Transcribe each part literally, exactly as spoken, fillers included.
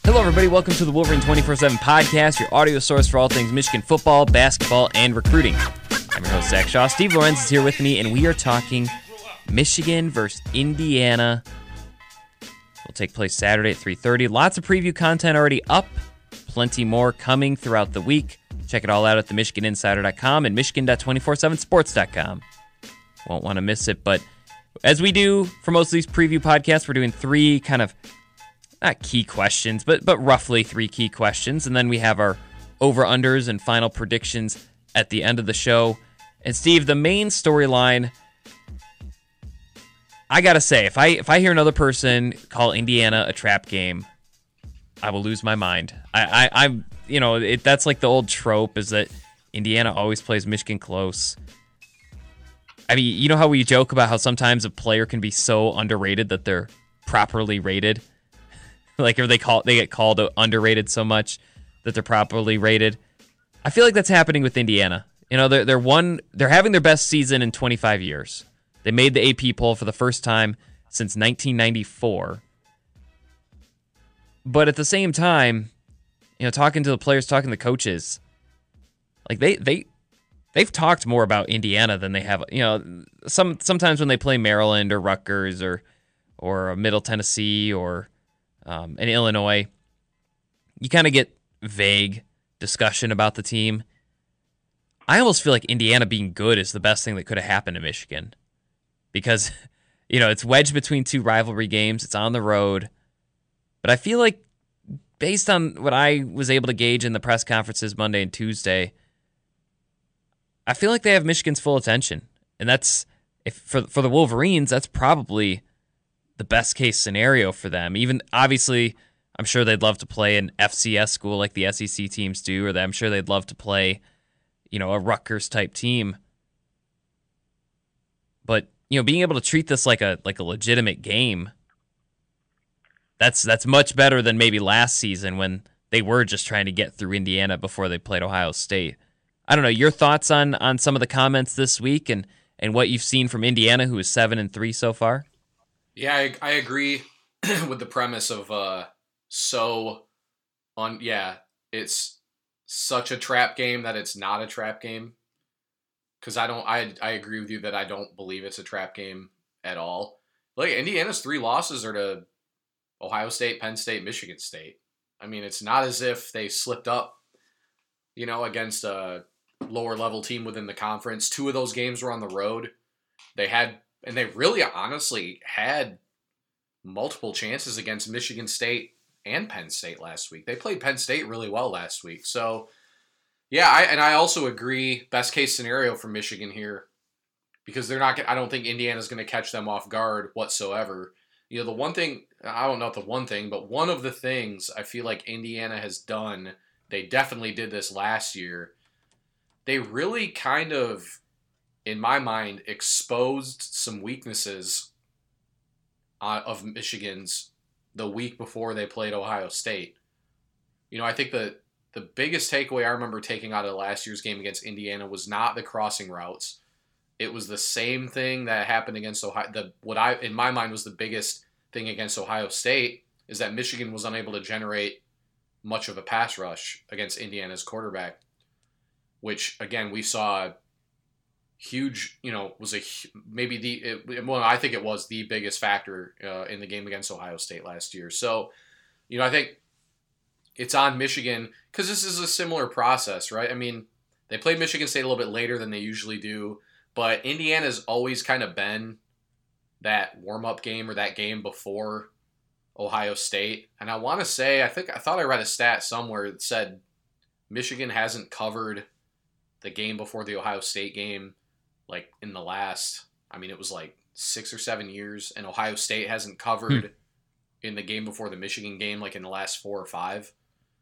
Hello, everybody. Welcome to the Wolverine twenty-four seven podcast, your audio source for all things Michigan football, basketball, and recruiting. I'm your host, Zach Shaw. Steve Lorenz is here with me, and we are talking Michigan versus Indiana. Will take place Saturday at three thirty. Lots of preview content already up. Plenty more coming throughout the week. Check it all out at the michigan insider dot com and michigan dot two four seven sports dot com. Won't want to miss it, but as we do for most of these preview podcasts, we're doing three kind of not key questions, but but roughly three key questions. And then we have our over-unders and final predictions at the end of the show. And Steve, the main storyline, I got to say, if I if I hear another person call Indiana a trap game, I will lose my mind. I, I, I'm, you know, it, that's like the old trope is that Indiana always plays Michigan close. I mean, you know how we joke about how sometimes a player can be so underrated that they're properly rated? Like if they call they get called underrated so much that they're properly rated. I feel like that's happening with Indiana. You know, they're they're one they're having their best season in twenty-five years. They made the A P poll for the first time since nineteen ninety-four. But at the same time, you know, talking to the players, talking to the coaches, like they they they've talked more about Indiana than they have. You know, some sometimes when they play Maryland or Rutgers or or Middle Tennessee or Um, in Illinois, you kind of get vague discussion about the team. I almost feel like Indiana being good is the best thing that could have happened to Michigan because, you know, it's wedged between two rivalry games. It's on the road. But I feel like based on what I was able to gauge in the press conferences Monday and Tuesday, I feel like they have Michigan's full attention. And that's, if for for the Wolverines, that's probably the best case scenario for them. Even obviously, I'm sure they'd love to play an F C S school like the S E C teams do, or I'm sure they'd love to play, you know, a Rutgers type team. But you know, being able to treat this like a like a legitimate game, that's that's much better than maybe last season when they were just trying to get through Indiana before they played Ohio State. I don't know your thoughts on on some of the comments this week and and what you've seen from Indiana, who is seven and three so far. Yeah, I, I agree with the premise of uh, so on. Yeah, it's such a trap game that it's not a trap game. Because I don't, I I agree with you that I don't believe it's a trap game at all. Like Indiana's three losses are to Ohio State, Penn State, Michigan State. I mean, it's not as if they slipped up, you know, against a lower level team within the conference. Two of those games were on the road. They had. And they really honestly had multiple chances against Michigan State and Penn State last week. They played Penn State really well last week. So, yeah, I, and I also agree, best case scenario for Michigan here, because they're not. I don't think Indiana's going to catch them off guard whatsoever. You know, the one thing, I don't know if the one thing, but one of the things I feel like Indiana has done, they definitely did this last year, they really kind of, in my mind, exposed some weaknesses uh, of Michigan's the week before they played Ohio State. You know, I think the the biggest takeaway I remember taking out of last year's game against Indiana was not the crossing routes. It was the same thing that happened against Ohio. The what I in my mind was the biggest thing against Ohio State is that Michigan was unable to generate much of a pass rush against Indiana's quarterback, which again we saw. Huge, you know, was a maybe the it, well, I think it was the biggest factor uh, in the game against Ohio State last year. So, you know, I think it's on Michigan because this is a similar process, right? I mean, they played Michigan State a little bit later than they usually do, but Indiana's always kind of been that warm-up game or that game before Ohio State. And I want to say, I think I thought I read a stat somewhere that said Michigan hasn't covered the game before the Ohio State game. Like in the last, I mean, it was like six or seven years, and Ohio State hasn't covered hmm. in the game before the Michigan game, like in the last four or five.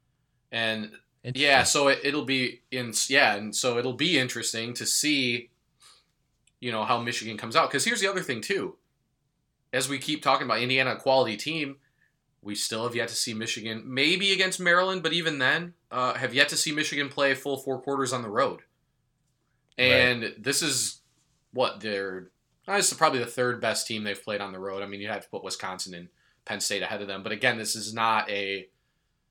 And yeah, so it, it'll be in, yeah, and so it'll be interesting to see, you know, how Michigan comes out. Because here's the other thing too, as we keep talking about Indiana, a quality team, we still have yet to see Michigan, maybe against Maryland, but even then, uh, have yet to see Michigan play full four quarters on the road. And right. This is what they're, this is probably the third best team they've played on the road. I mean, you have to put Wisconsin and Penn State ahead of them. But again, this is not a,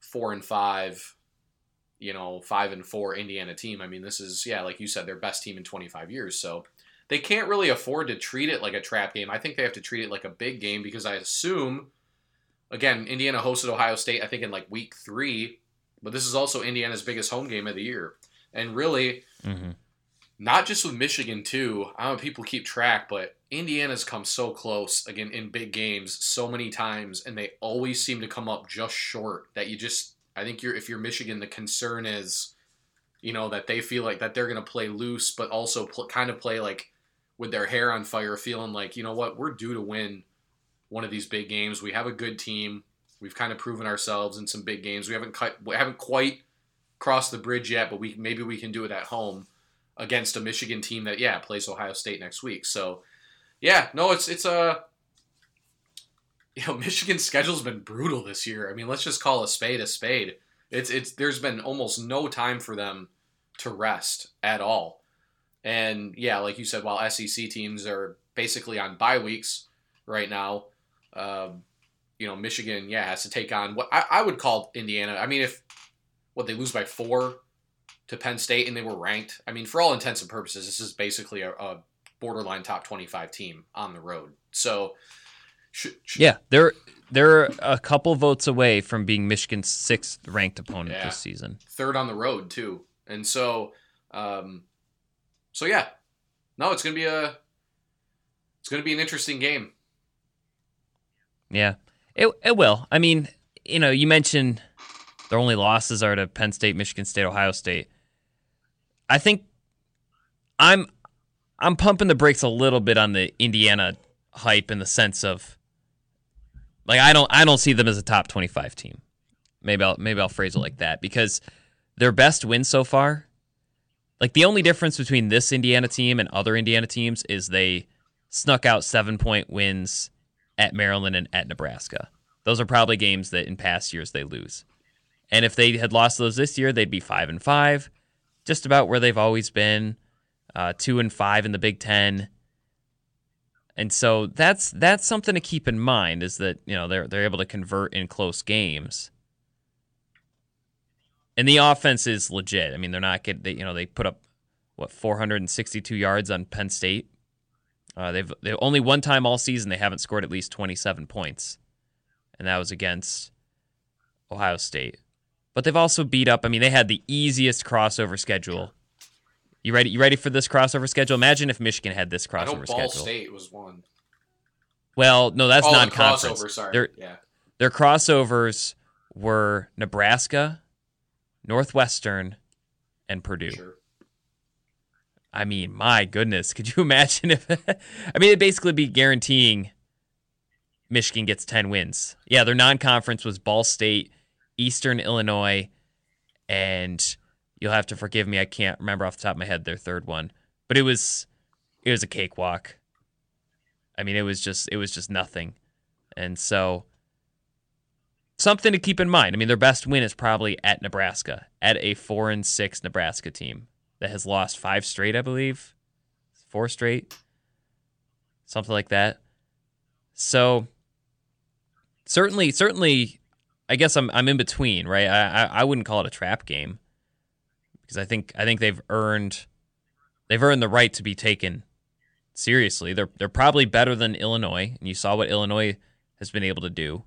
four and five, you know, five and four Indiana team. I mean, this is, yeah, like you said, their best team in twenty-five years. So they can't really afford to treat it like a trap game. I think they have to treat it like a big game because I assume, again, Indiana hosted Ohio State, I think, in like week three, but this is also Indiana's biggest home game of the year. And really, mm-hmm. not just with Michigan, too. I don't know if people keep track, but Indiana's come so close, again, in big games so many times, and they always seem to come up just short that you just, I think you're if you're Michigan, the concern is, you know, that they feel like that they're going to play loose, but also pl- kind of play like with their hair on fire, feeling like, you know what, we're due to win one of these big games. We have a good team. We've kind of proven ourselves in some big games. We haven't cut, we haven't quite crossed the bridge yet, but we maybe we can do it at home against a Michigan team that, yeah, plays Ohio State next week. So, yeah, no, it's it's a you know Michigan's schedule's been brutal this year. I mean, let's just call a spade a spade. It's it's there's been almost no time for them to rest at all. And yeah, like you said, while S E C teams are basically on bye weeks right now, um, you know, Michigan, yeah, has to take on what I, I would call Indiana. I mean, if what they lose by four to Penn State and they were ranked, I mean, for all intents and purposes, this is basically a, a borderline top twenty-five team on the road. So, sh- sh- yeah, they're they're a couple votes away from being Michigan's sixth ranked opponent yeah, this season. Third on the road too, and so, um, so yeah, no, it's gonna be a it's gonna be an interesting game. Yeah, it it will. I mean, you know, you mentioned their only losses are to Penn State, Michigan State, Ohio State. I think I'm I'm pumping the brakes a little bit on the Indiana hype in the sense of like I don't I don't see them as a top twenty-five team. Maybe I'll maybe I'll phrase it like that because their best win so far, like the only difference between this Indiana team and other Indiana teams is they snuck out seven-point wins at Maryland and at Nebraska. Those are probably games that in past years they lose. And if they had lost those this year, they'd be five and five, just about where they've always been. Uh, two and five in the Big Ten, and so that's that's something to keep in mind. Is that you know they're they're able to convert in close games, and the offense is legit. I mean, they're not getting they, you know they put up what four hundred sixty-two yards on Penn State. Uh, they've they only one time all season they haven't scored at least twenty-seven points, and that was against Ohio State. But they've also beat up. I mean, they had the easiest crossover schedule. You ready? You ready for this crossover schedule? Imagine if Michigan had this crossover I know Ball schedule. State was one. Well, no, that's oh, non-conference. Crossover, sorry. Their, yeah. their crossovers were Nebraska, Northwestern, and Purdue. Sure. I mean, my goodness, could you imagine if? I mean, it'd basically be guaranteeing Michigan gets ten wins. Yeah, their non-conference was Ball State, Eastern Illinois, and you'll have to forgive me, I can't remember off the top of my head their third one. But it was it was a cakewalk. I mean, it was just it was just nothing. And so something to keep in mind. I mean, their best win is probably at Nebraska, at a four and six Nebraska team that has lost five straight, I believe. Four straight. Something like that. So certainly certainly I guess I'm I'm in between, right? I I, I wouldn't call it a trap game. Because I think I think they've earned they've earned the right to be taken seriously. They're they're probably better than Illinois, and you saw what Illinois has been able to do.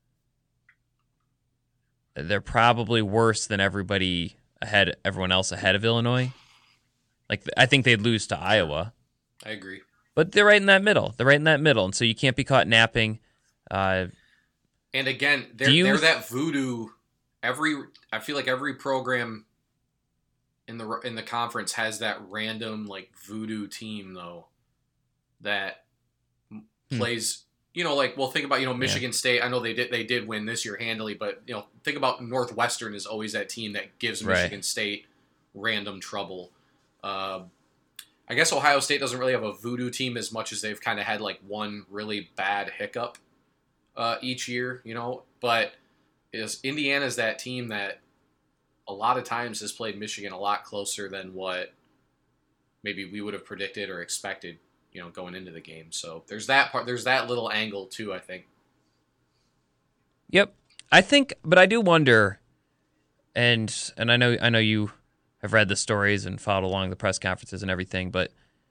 They're probably worse than everybody ahead, everyone else ahead of Illinois. Like I think they'd lose to Iowa. I agree, but they're right in that middle. They're right in that middle, and so you can't be caught napping. Uh, and again, they're you, they're that voodoo. Every I feel like every program in the in the conference has that random like voodoo team though that hmm. plays. You know, like well, think about you know Michigan yeah. State. I know they did they did win this year handily, but you know think about Northwestern is always that team that gives Michigan right. State random trouble. Uh, I guess Ohio State doesn't really have a voodoo team as much as they've kind of had like one really bad hiccup uh, each year. You know, but is Indiana's that team that a lot of times has played Michigan a lot closer than what maybe we would have predicted or expected, you know, going into the game. So there's that part, there's that little angle too, I think. Yep. I think, but I do wonder, and and I know I know you have read the stories and followed along the press conferences and everything, but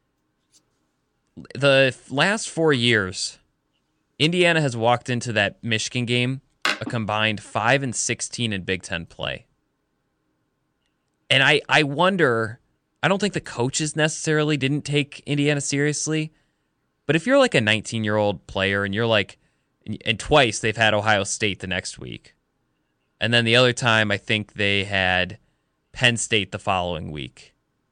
the last four years, Indiana has walked into that Michigan game a combined five and sixteen in Big Ten play. And I, I wonder, I don't think the coaches necessarily didn't take Indiana seriously, but if you're like a nineteen-year-old player and you're like, and twice they've had Ohio State the next week, and then the other time I think they had Penn State the following week.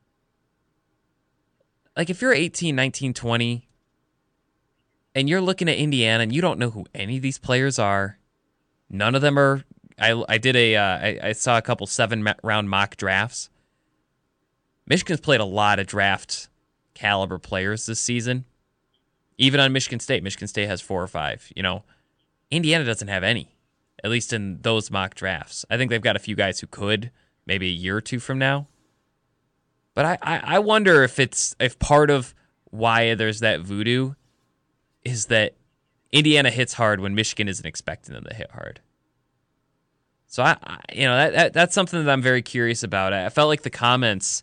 Like if you're eighteen, nineteen, twenty, and you're looking at Indiana and you don't know who any of these players are, none of them are. I I did a uh, I, I saw a couple seven round mock drafts. Michigan's played a lot of draft caliber players this season. Even on Michigan State, Michigan State has four or five. You know, Indiana doesn't have any, at least in those mock drafts. I think they've got a few guys who could maybe a year or two from now. But I, I, I wonder if it's if part of why there's that voodoo is that Indiana hits hard when Michigan isn't expecting them to hit hard. So I, I you know that, that that's something that I'm very curious about. I felt like the comments.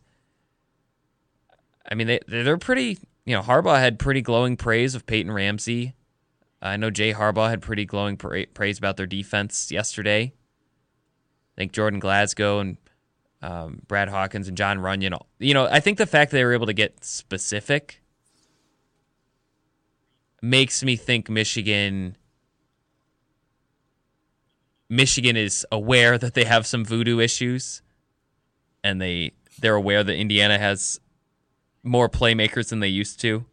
I mean, they they're pretty. You know, Harbaugh had pretty glowing praise of Peyton Ramsey. I know Jay Harbaugh had pretty glowing pra- praise about their defense yesterday. I think Jordan Glasgow and um, Brad Hawkins and John Runyon. You know, I think the fact that they were able to get specific makes me think Michigan. Michigan is aware that they have some voodoo issues, and they they're aware that Indiana has more playmakers than they used to.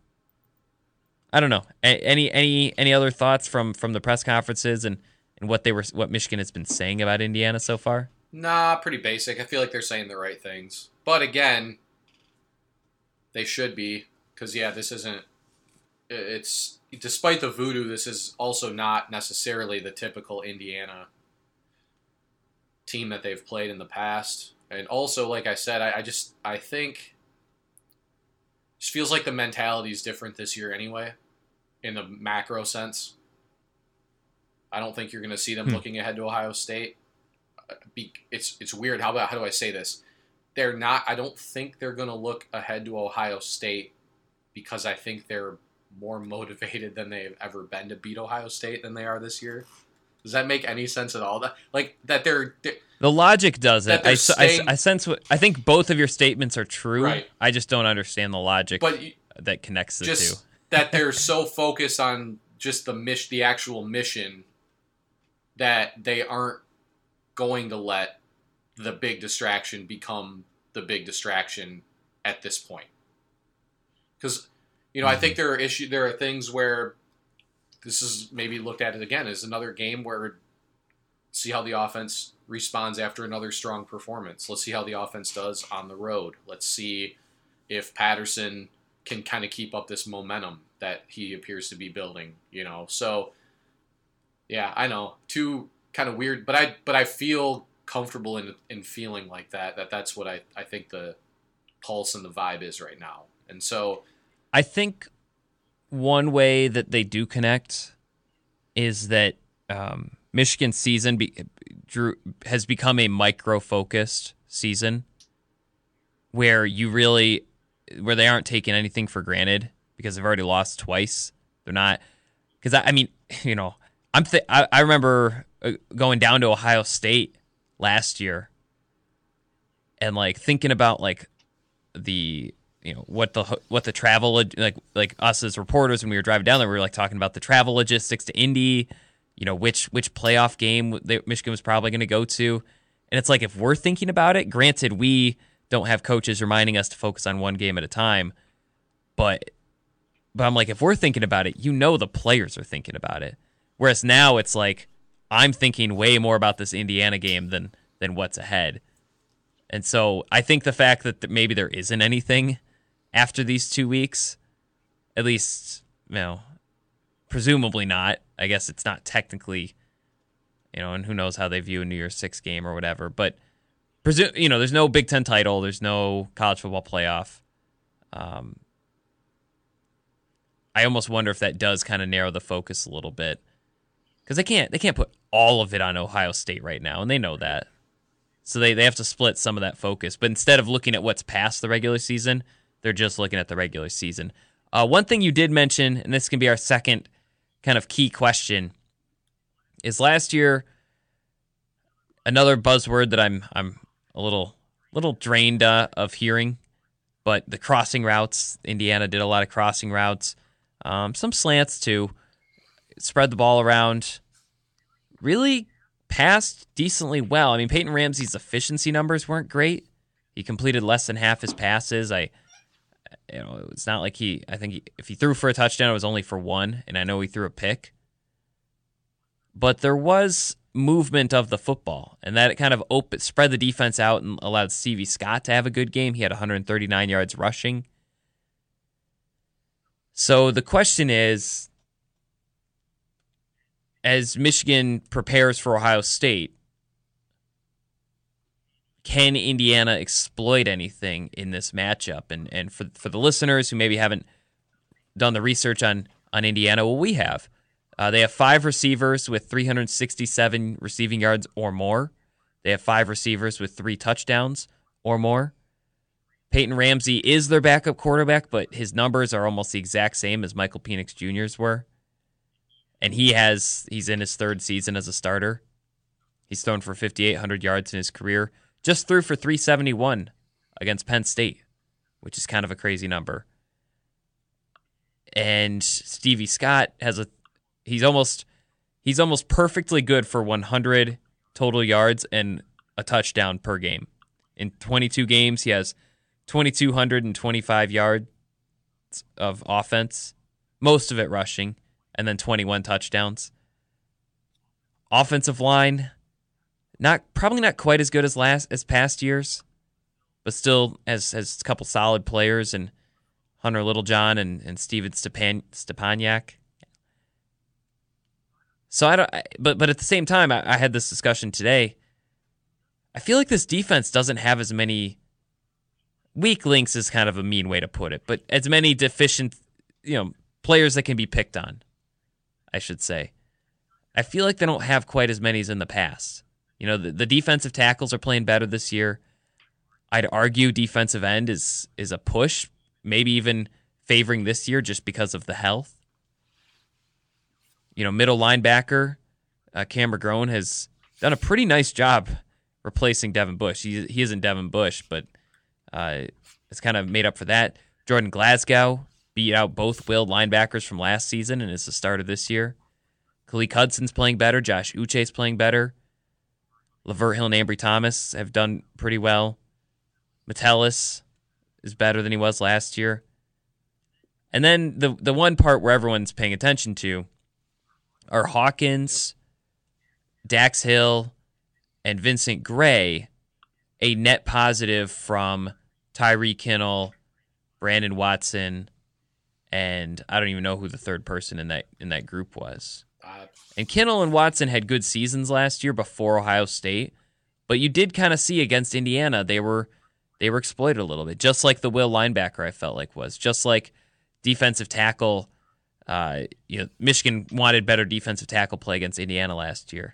I don't know. A- any any any other thoughts from, from the press conferences and, and what they were what Michigan has been saying about Indiana so far? Nah, pretty basic. I feel like they're saying the right things. But again, they should be, because yeah, this isn't it's despite the voodoo, this is also not necessarily the typical Indiana team that they've played in the past. And also, like I said, I, I just I think it just feels like the mentality is different this year anyway, in the macro sense. I don't think you're going to see them hmm. looking ahead to Ohio State. It's it's weird. How about how do I say this? They're not. I don't think they're going to look ahead to Ohio State because I think they're more motivated than they've ever been to beat Ohio State than they are this year. Does that make any sense at all? That like that they're, they're the logic doesn't. I, staying, I, I sense what I think both of your statements are true. Right. I just don't understand the logic but that connects the just two. That they're so focused on just the mission, the actual mission, that they aren't going to let the big distraction become the big distraction at this point. Because you know, mm-hmm. I think there are issue. There are things where this is maybe looked at it again as another game where see how the offense responds after another strong performance. Let's see how the offense does on the road. Let's see if Patterson can kind of keep up this momentum that he appears to be building, you know. So yeah, I know. Two kind of weird, but I but I feel comfortable in in feeling like that, that that's what I, I think the pulse and the vibe is right now. And so I think one way that they do connect is that um, Michigan's season be, drew, has become a micro-focused season where you really, where they aren't taking anything for granted because they've already lost twice. They're not, because I, I mean, you know, I'm th- I, I remember going down to Ohio State last year and like thinking about like the, you know, what the what the travel like like us as reporters when we were driving down there, we were like talking about the travel logistics to Indy, you know, which which playoff game they, Michigan was probably going to go to, and it's like if we're thinking about it, granted we don't have coaches reminding us to focus on one game at a time, but but I'm like if we're thinking about it, you know, the players are thinking about it, whereas now it's like I'm thinking way more about this Indiana game than than what's ahead, and so I think the fact that maybe there isn't anything after these two weeks, at least, you know, presumably not. I guess it's not technically, you know, and who knows how they view a New Year's Six game or whatever. But, presume, you know, there's no Big Ten title. There's no college football playoff. Um, I almost wonder if that does kind of narrow the focus a little bit. Because they can't, they can't put all of it on Ohio State right now, and they know that. So they, they have to split some of that focus. But instead of looking at what's past the regular season, they're just looking at the regular season. Uh, one thing you did mention, and this can be our second kind of key question, is last year, another buzzword that I'm I'm a little little drained uh, of hearing, but the crossing routes. Indiana did a lot of crossing routes, um, some slants too. Spread the ball around. Really passed decently well. I mean, Peyton Ramsey's efficiency numbers weren't great. He completed less than half his passes. I, you know, it's not like he. I think he, if he threw for a touchdown, it was only for one, and I know he threw a pick. But there was movement of the football, and that kind of open, spread the defense out and allowed Stevie Scott to have a good game. He had one hundred thirty-nine yards rushing. So the question is, as Michigan prepares for Ohio State, can Indiana exploit anything in this matchup? And and for for the listeners who maybe haven't done the research on, on Indiana, well, we have. Uh, they have five receivers with three hundred sixty-seven receiving yards or more. They have five receivers with three touchdowns or more. Peyton Ramsey is their backup quarterback, but his numbers are almost the exact same as Michael Penix Junior's were. And he has he's in his third season as a starter. He's thrown for fifty-eight hundred yards in his career. Just threw for three seventy-one against Penn State, which is kind of a crazy number. And Stevie Scott has a he's almost he's almost perfectly good for one hundred total yards and a touchdown per game. In twenty-two games, he has two thousand two hundred twenty-five yards of offense, most of it rushing, and then twenty-one touchdowns. Offensive line, not probably not quite as good as last as past years, but still has has a couple solid players and Hunter Littlejohn and and Steven Stepan, Stepaniak. So I don't, but but at the same time, I, I had this discussion today. I feel like this defense doesn't have as many weak links, is kind of a mean way to put it, but as many deficient, you know, players that can be picked on, I should say. I feel like they don't have quite as many as in the past. You know, the, the defensive tackles are playing better this year. I'd argue defensive end is is a push, maybe even favoring this year just because of the health. You know, middle linebacker, uh, Cam McGrone has done a pretty nice job replacing Devin Bush. He, he isn't Devin Bush, but uh, it's kind of made up for that. Jordan Glasgow beat out both willed linebackers from last season and is the starter this year. Khaleke Hudson's playing better. Josh Uche's playing better. Lavert Hill and Ambry Thomas have done pretty well. Metellus is better than he was last year. And then the the one part where everyone's paying attention to are Hawkins, Dax Hill, and Vincent Gray, a net positive from Tyree Kinnell, Brandon Watson, and I don't even know who the third person in that in that group was. Uh, and Kinnell and Watson had good seasons last year before Ohio State, but you did kind of see against Indiana they were they were exploited a little bit, just like the will linebacker I felt like was, just like defensive tackle. Uh, you know, Michigan wanted better defensive tackle play against Indiana last year.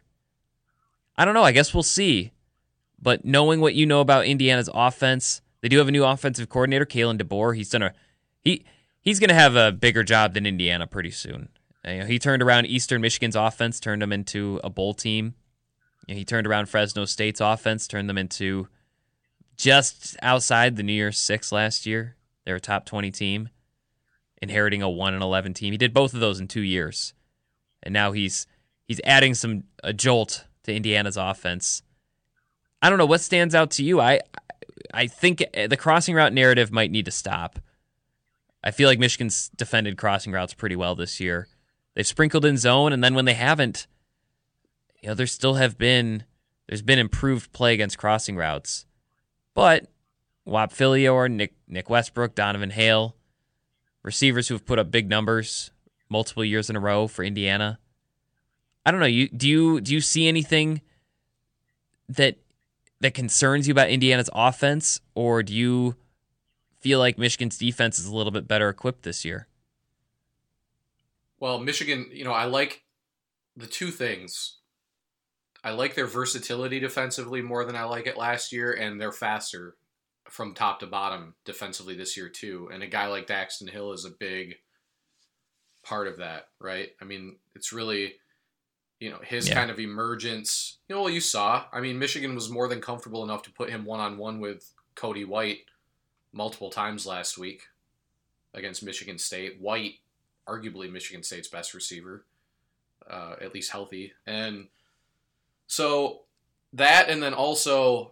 I don't know. I guess we'll see. But knowing what you know about Indiana's offense, they do have a new offensive coordinator, Kalen DeBoer. He's done a he he's going to have a bigger job than Indiana pretty soon. You know, he turned around Eastern Michigan's offense, turned them into a bowl team. You know, he turned around Fresno State's offense, turned them into just outside the New Year's Six last year. They were a top twenty team, inheriting a one and eleven team. He did both of those in two years, and now he's he's adding some a jolt to Indiana's offense. I don't know what stands out to you. I I think the crossing route narrative might need to stop. I feel like Michigan's defended crossing routes pretty well this year. They've sprinkled in zone, and then when they haven't, you know, there still have been there's been improved play against crossing routes. But Whop Philyor, Nick Nick Westbrook, Donovan Hale, receivers who have put up big numbers multiple years in a row for Indiana. I don't know. You do you do you see anything that that concerns you about Indiana's offense, or do you feel like Michigan's defense is a little bit better equipped this year? Well, Michigan, you know, I like the two things I like their versatility defensively more than I like it last year, and they're faster from top to bottom defensively this year too. And a guy like Daxton Hill is a big part of that, right? I mean, it's really, you know, his yeah. kind of emergence. You know, well, you saw. I mean, Michigan was more than comfortable enough to put him one-on-one with Cody White multiple times last week against Michigan State. White, arguably Michigan State's best receiver, uh, at least healthy. And so that, and then also,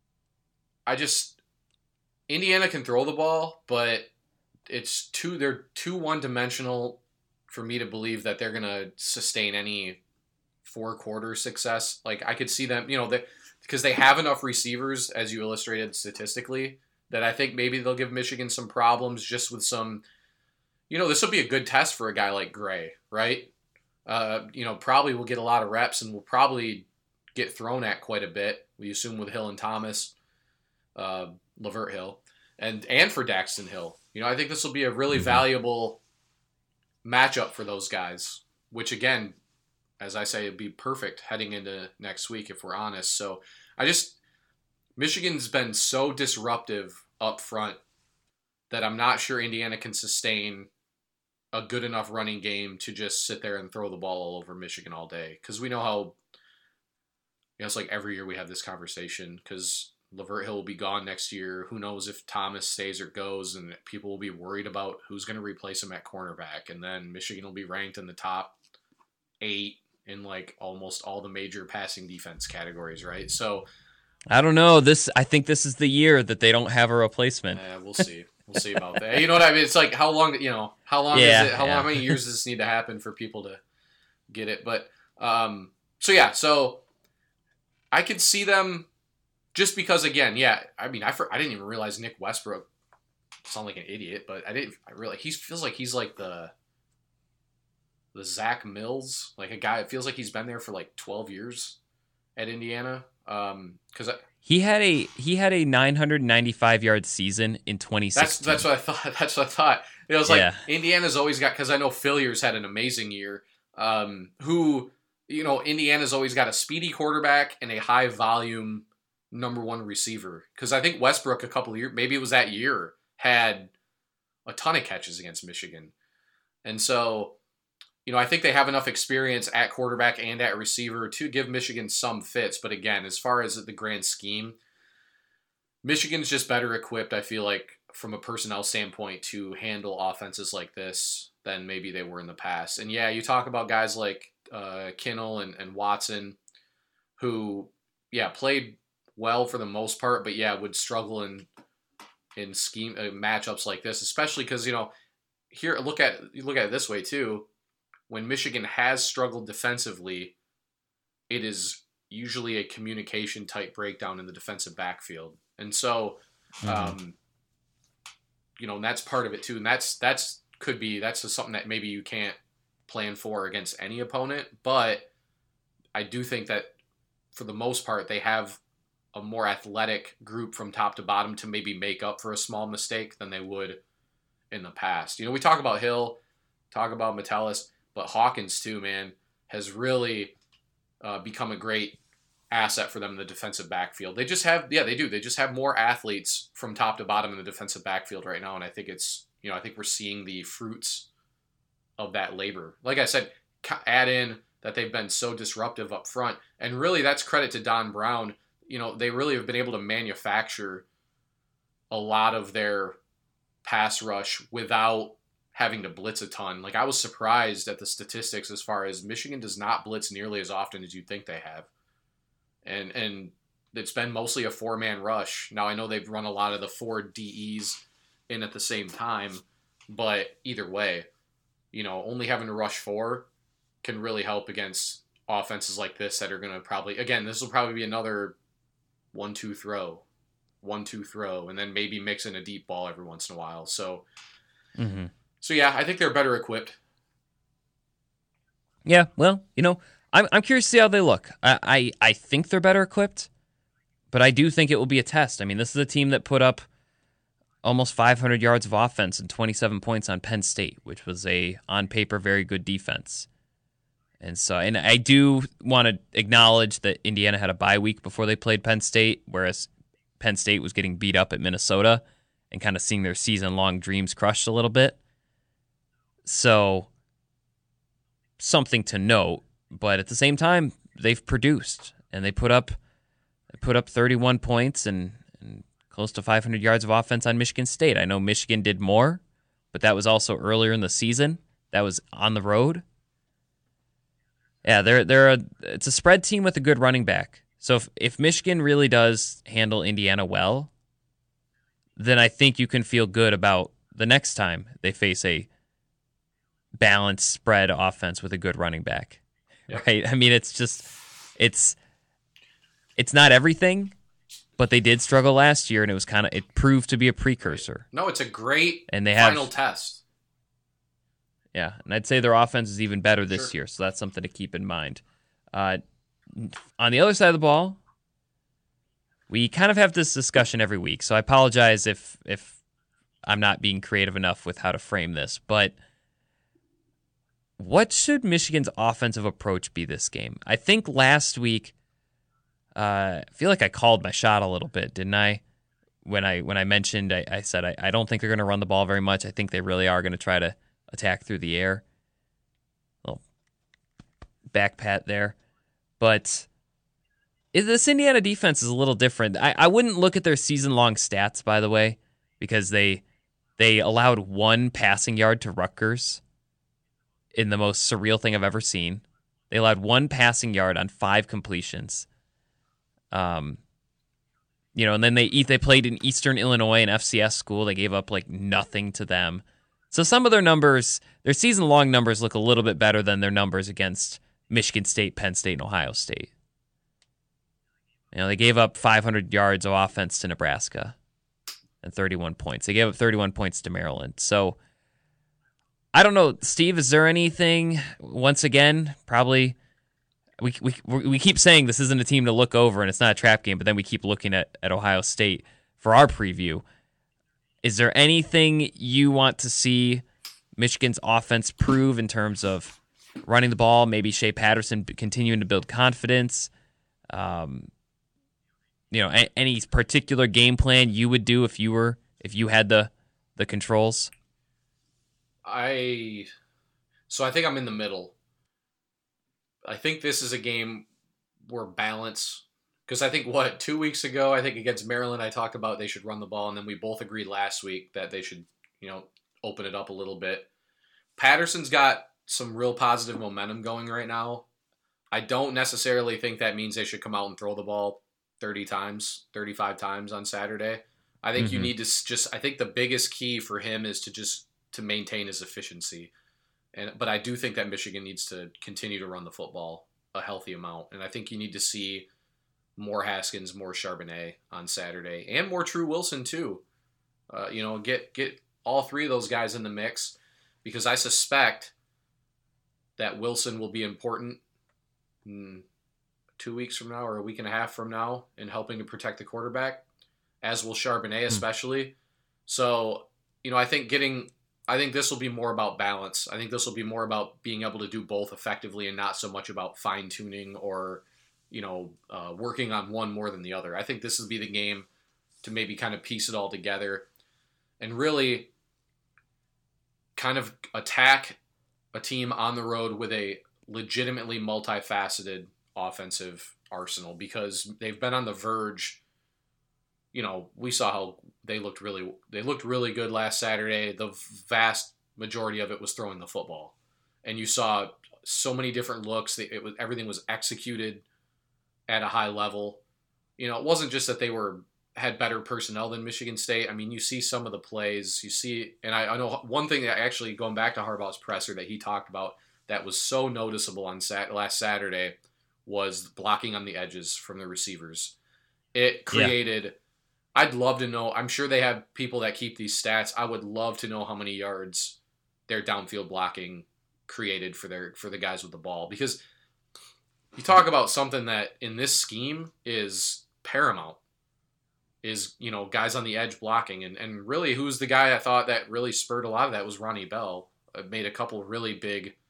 I just, Indiana can throw the ball, but it's too, they're too one-dimensional for me to believe that they're going to sustain any four-quarter success. Like, I could see them, you know, they, because they have enough receivers, as you illustrated statistically, that I think maybe they'll give Michigan some problems just with some, you know, this will be a good test for a guy like Gray, right? Uh, you know, probably will get a lot of reps and will probably get thrown at quite a bit, we assume, with Hill and Thomas, uh, Lavert Hill, and and for Daxton Hill. You know, I think this will be a really valuable matchup for those guys, which, again, as I say, would be perfect heading into next week if we're honest. So I just, Michigan's been so disruptive up front that I'm not sure Indiana can sustain a good enough running game to just sit there and throw the ball all over Michigan all day. Because we know how, you know, it's like every year we have this conversation because Lavert Hill will be gone next year. Who knows if Thomas stays or goes, and people will be worried about who's going to replace him at cornerback. And then Michigan will be ranked in the top eight in like almost all the major passing defense categories, right? So I don't know. This I think this is the year that they don't have a replacement. Yeah, we'll see. We'll see about that. You know what I mean? It's like how long, you know, how long yeah, is it? How yeah. long? How many years does this need to happen for people to get it? But um, so yeah, so I could see them. Just because, again, yeah, I mean, I, I didn't even realize Nick Westbrook sound like an idiot, but I didn't. I really he feels like he's like the the Zach Mills, like a guy. It feels like he's been there for like twelve years at Indiana. Um, because he had a he had a nine hundred ninety-five yard season in twenty sixteen. That's that's what I thought. That's what I thought. It was like yeah. Indiana's always got, because I know Filliers had an amazing year. Um, who you know, Indiana's always got a speedy quarterback and a high volume number one receiver, because I think Westbrook a couple of years, maybe it was that year, had a ton of catches against Michigan. And so, you know, I think they have enough experience at quarterback and at receiver to give Michigan some fits. But again, as far as the grand scheme, Michigan's just better equipped, I feel like, from a personnel standpoint to handle offenses like this than maybe they were in the past. And yeah, you talk about guys like uh, Kinnell and, and Watson, who, yeah, played well for the most part, but yeah, would struggle in in scheme uh, matchups like this, especially because, you know, here look at you look at it this way too. When Michigan has struggled defensively, it is usually a communication type breakdown in the defensive backfield, and so, mm-hmm. um, you know, and that's part of it too. And that's that's could be that's just something that maybe you can't plan for against any opponent, but I do think that for the most part they have a more athletic group from top to bottom to maybe make up for a small mistake than they would in the past. You know, we talk about Hill, talk about Metellus, but Hawkins too, man, has really uh, become a great asset for them in the defensive backfield. They just have, yeah, they do. They just have more athletes from top to bottom in the defensive backfield right now. And I think it's, you know, I think we're seeing the fruits of that labor. Like I said, add in that they've been so disruptive up front. And really that's credit to Don Brown. You know, they really have been able to manufacture a lot of their pass rush without having to blitz a ton. Like, I was surprised at the statistics as far as Michigan does not blitz nearly as often as you'd think they have. And and it's been mostly a four-man rush. Now, I know they've run a lot of the four D Es in at the same time, but either way, you know, only having to rush four can really help against offenses like this that are going to probably, again, this will probably be another one two throw, one two throw, and then maybe mix in a deep ball every once in a while. So, mm-hmm. so yeah, I think they're better equipped. Yeah, well, you know, I'm I'm curious to see how they look. I, I, I think they're better equipped, but I do think it will be a test. I mean, this is a team that put up almost five hundred yards of offense and twenty-seven points on Penn State, which was a, on paper, very good defense. And so, and I do want to acknowledge that Indiana had a bye week before they played Penn State, whereas Penn State was getting beat up at Minnesota and kind of seeing their season-long dreams crushed a little bit. So, something to note, but at the same time, they've produced, and they put up they put up thirty-one points and, and close to five hundred yards of offense on Michigan State. I know Michigan did more, but that was also earlier in the season. That was on the road. Yeah, they're they're a it's a spread team with a good running back. So if, if Michigan really does handle Indiana well, then I think you can feel good about the next time they face a balanced spread offense with a good running back. Yep. Right? I mean, it's just it's it's not everything, but they did struggle last year, and it was kind of it proved to be a precursor. No, it's a great and they final have, test. Yeah, and I'd say their offense is even better this Sure. year, so that's something to keep in mind. Uh, on the other side of the ball, we kind of have this discussion every week, so I apologize if if I'm not being creative enough with how to frame this, but what should Michigan's offensive approach be this game? I think last week, uh, I feel like I called my shot a little bit, didn't I? When I when I mentioned, I, I said I, I don't think they're going to run the ball very much. I think they really are going to try to attack through the air. Little back pat there. But this Indiana defense is a little different. I, I wouldn't look at their season-long stats, by the way, because they they allowed one passing yard to Rutgers in the most surreal thing I've ever seen. They allowed one passing yard on five completions. Um, you know, and then they eat. They played in Eastern Illinois, an F C S school. They gave up like nothing to them. So some of their numbers, their season-long numbers look a little bit better than their numbers against Michigan State, Penn State, and Ohio State. You know, they gave up five hundred yards of offense to Nebraska and thirty-one points. They gave up thirty-one points to Maryland. So I don't know, Steve, is there anything, once again, probably, we we we keep saying this isn't a team to look over and it's not a trap game, but then we keep looking at, at Ohio State for our preview. Is there anything you want to see Michigan's offense prove in terms of running the ball, maybe Shea Patterson continuing to build confidence? Um, you know, a- any particular game plan you would do if you were if you had the the controls? I so I think I'm in the middle. I think this is a game where balance, because I think what two weeks ago, I think against Maryland, I talked about they should run the ball, and then we both agreed last week that they should, you know, open it up a little bit. Patterson's got some real positive momentum going right now. I don't necessarily think that means they should come out and throw the ball thirty times, thirty-five times on Saturday. I think mm-hmm. you need to just, I think the biggest key for him is to just, to maintain his efficiency. And, but I do think that Michigan needs to continue to run the football a healthy amount. And I think you need to see more Haskins, more Charbonnet on Saturday, and more True Wilson too. Uh, you know, get, get all three of those guys in the mix, because I suspect that Wilson will be important in two weeks from now or a week and a half from now in helping to protect the quarterback, as will Charbonnet especially. Mm. So, you know, I think getting, I think this will be more about balance. I think this will be more about being able to do both effectively and not so much about fine tuning or, you know, uh, working on one more than the other. I think this will be the game to maybe kind of piece it all together and really kind of attack a team on the road with a legitimately multifaceted offensive arsenal, because they've been on the verge. You know, we saw how they looked really, they looked really good last Saturday. The vast majority of it was throwing the football, and you saw so many different looks. It was, everything was executed at a high level. You know, it wasn't just that they were, had better personnel than Michigan State. I mean, you see some of the plays, you see, and I, I know one thing that actually, going back to Harbaugh's presser that he talked about that was so noticeable on sat, last Saturday was blocking on the edges from the receivers. It created, yeah. I'd love to know, I'm sure they have people that keep these stats. I would love to know how many yards their downfield blocking created for their for the guys with the ball, because you talk about something that in this scheme is paramount, is, you know, guys on the edge blocking. And, and really, who's the guy I thought that really spurred a lot of that was Ronnie Bell. Uh, made a couple really big,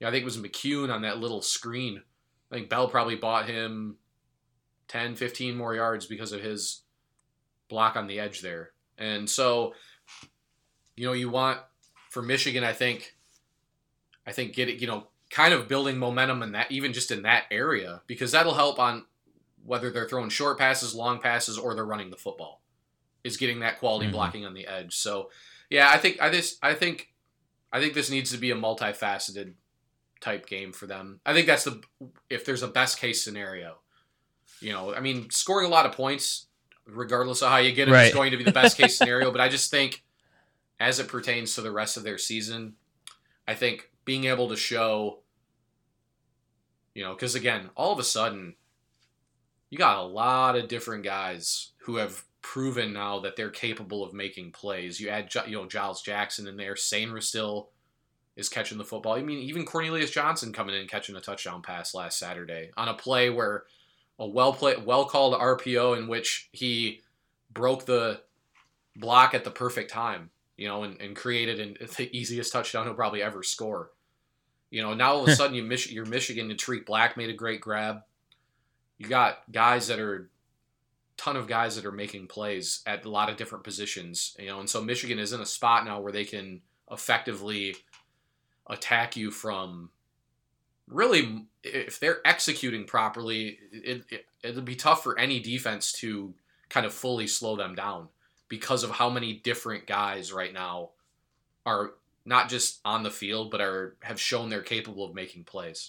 Yeah, I think it was McCune on that little screen. I think Bell probably bought him ten, fifteen more yards because of his block on the edge there. And so, you know, you want for Michigan, I think, I think get it, you know, kind of building momentum in that, even just in that area, because that'll help on whether they're throwing short passes, long passes, or they're running the football, is getting that quality mm-hmm. blocking on the edge. So, yeah, I think I this I think I think this needs to be a multifaceted type game for them. I think that's the if there's a best case scenario. You know, I mean, scoring a lot of points, regardless of how you get it, right. is going to be the best case scenario. But I just think, as it pertains to the rest of their season, I think being able to show, you know, because again, all of a sudden, you got a lot of different guys who have proven now that they're capable of making plays. You add, you know, Giles Jackson in there. Sainra still is catching the football. I mean, even Cornelius Johnson coming in and catching a touchdown pass last Saturday on a play where a well play, well called R P O in which he broke the block at the perfect time, you know, and, and created an, the easiest touchdown he'll probably ever score. You know, now all of a sudden you Mich- you're Michigan and Tariq Black made a great grab. You got guys that are, ton of guys that are making plays at a lot of different positions, you know, and so Michigan is in a spot now where they can effectively attack you from really, if they're executing properly, it, it, it'll be tough for any defense to kind of fully slow them down because of how many different guys right now are not just on the field, but are have shown they're capable of making plays.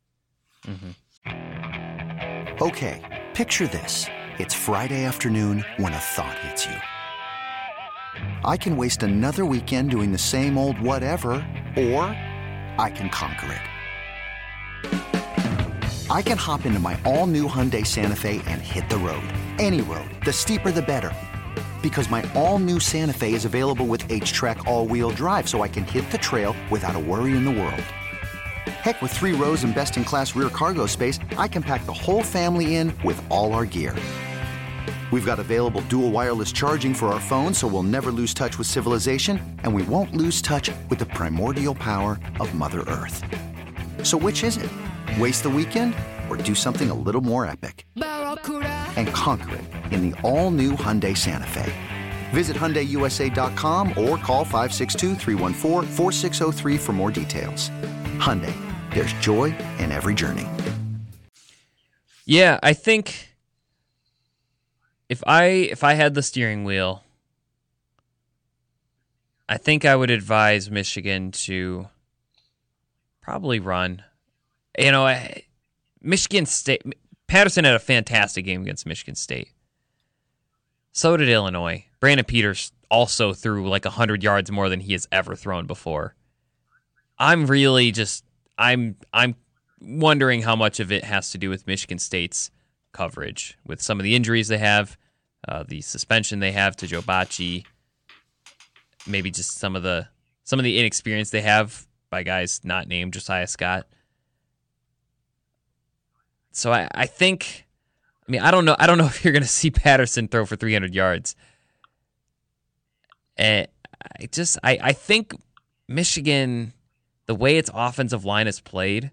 Mm-hmm. Okay, picture this. It's Friday afternoon when a thought hits you. I can waste another weekend doing the same old whatever, or I can conquer it. I can hop into my all-new Hyundai Santa Fe and hit the road. Any road. The steeper, the better. Because my all-new Santa Fe is available with H-Track all-wheel drive, so I can hit the trail without a worry in the world. Heck, with three rows and best-in-class rear cargo space, I can pack the whole family in with all our gear. We've got available dual wireless charging for our phones, so we'll never lose touch with civilization, and we won't lose touch with the primordial power of Mother Earth. So which is it? Waste the weekend or do something a little more epic and conquer it in the all-new Hyundai Santa Fe. Visit Hyundai U S A dot com or call five six two, three one four, four six zero three for more details. Hyundai, there's joy in every journey. Yeah, I think if I if I had the steering wheel, I think I would advise Michigan to probably run. You know, I, Michigan State, Patterson had a fantastic game against Michigan State. So did Illinois. Brandon Peters also threw like one hundred yards more than he has ever thrown before. I'm really just, I'm I'm wondering how much of it has to do with Michigan State's coverage, with some of the injuries they have, uh, the suspension they have to Joe Bacci, maybe just some of the some of the inexperience they have by guys not named Josiah Scott. So I, I think, I mean, I don't know. I don't know if you're going to see Patterson throw for three hundred yards. And I just, I, I think Michigan, the way its offensive line is played,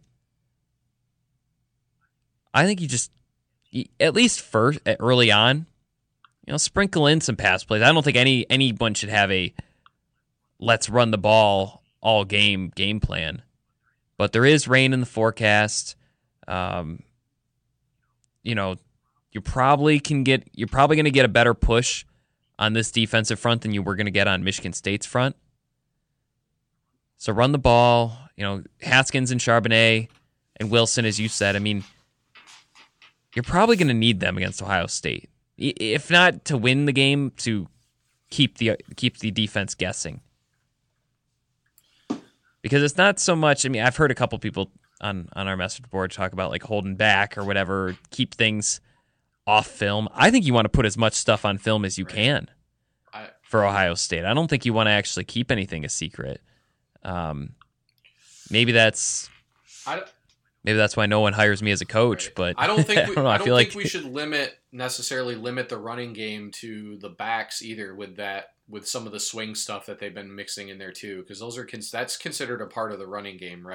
I think you just, at least first, early on, you know, sprinkle in some pass plays. I don't think any anyone should have a let's run the ball all game game plan. But there is rain in the forecast. Um, you know, you probably can get, you're probably going to get a better push on this defensive front than you were going to get on Michigan State's front. So run the ball, you know, Haskins and Charbonnet and Wilson, as you said. I mean, you're probably going to need them against Ohio State. If not to win the game, to keep the keep the defense guessing. Because it's not so much, I mean, I've heard a couple people on, on our message board talk about like holding back or whatever, keep things off film. I think you want to put as much stuff on film as you right. can I, for Ohio State. I don't think you want to actually keep anything a secret. Um, maybe that's I, maybe that's why no one hires me as a coach. Right. But I don't think we, I don't, I I don't feel think like we should limit necessarily limit the running game to the backs either. With that, with some of the swing stuff that they've been mixing in there too, because those are that's considered a part of the running game, right?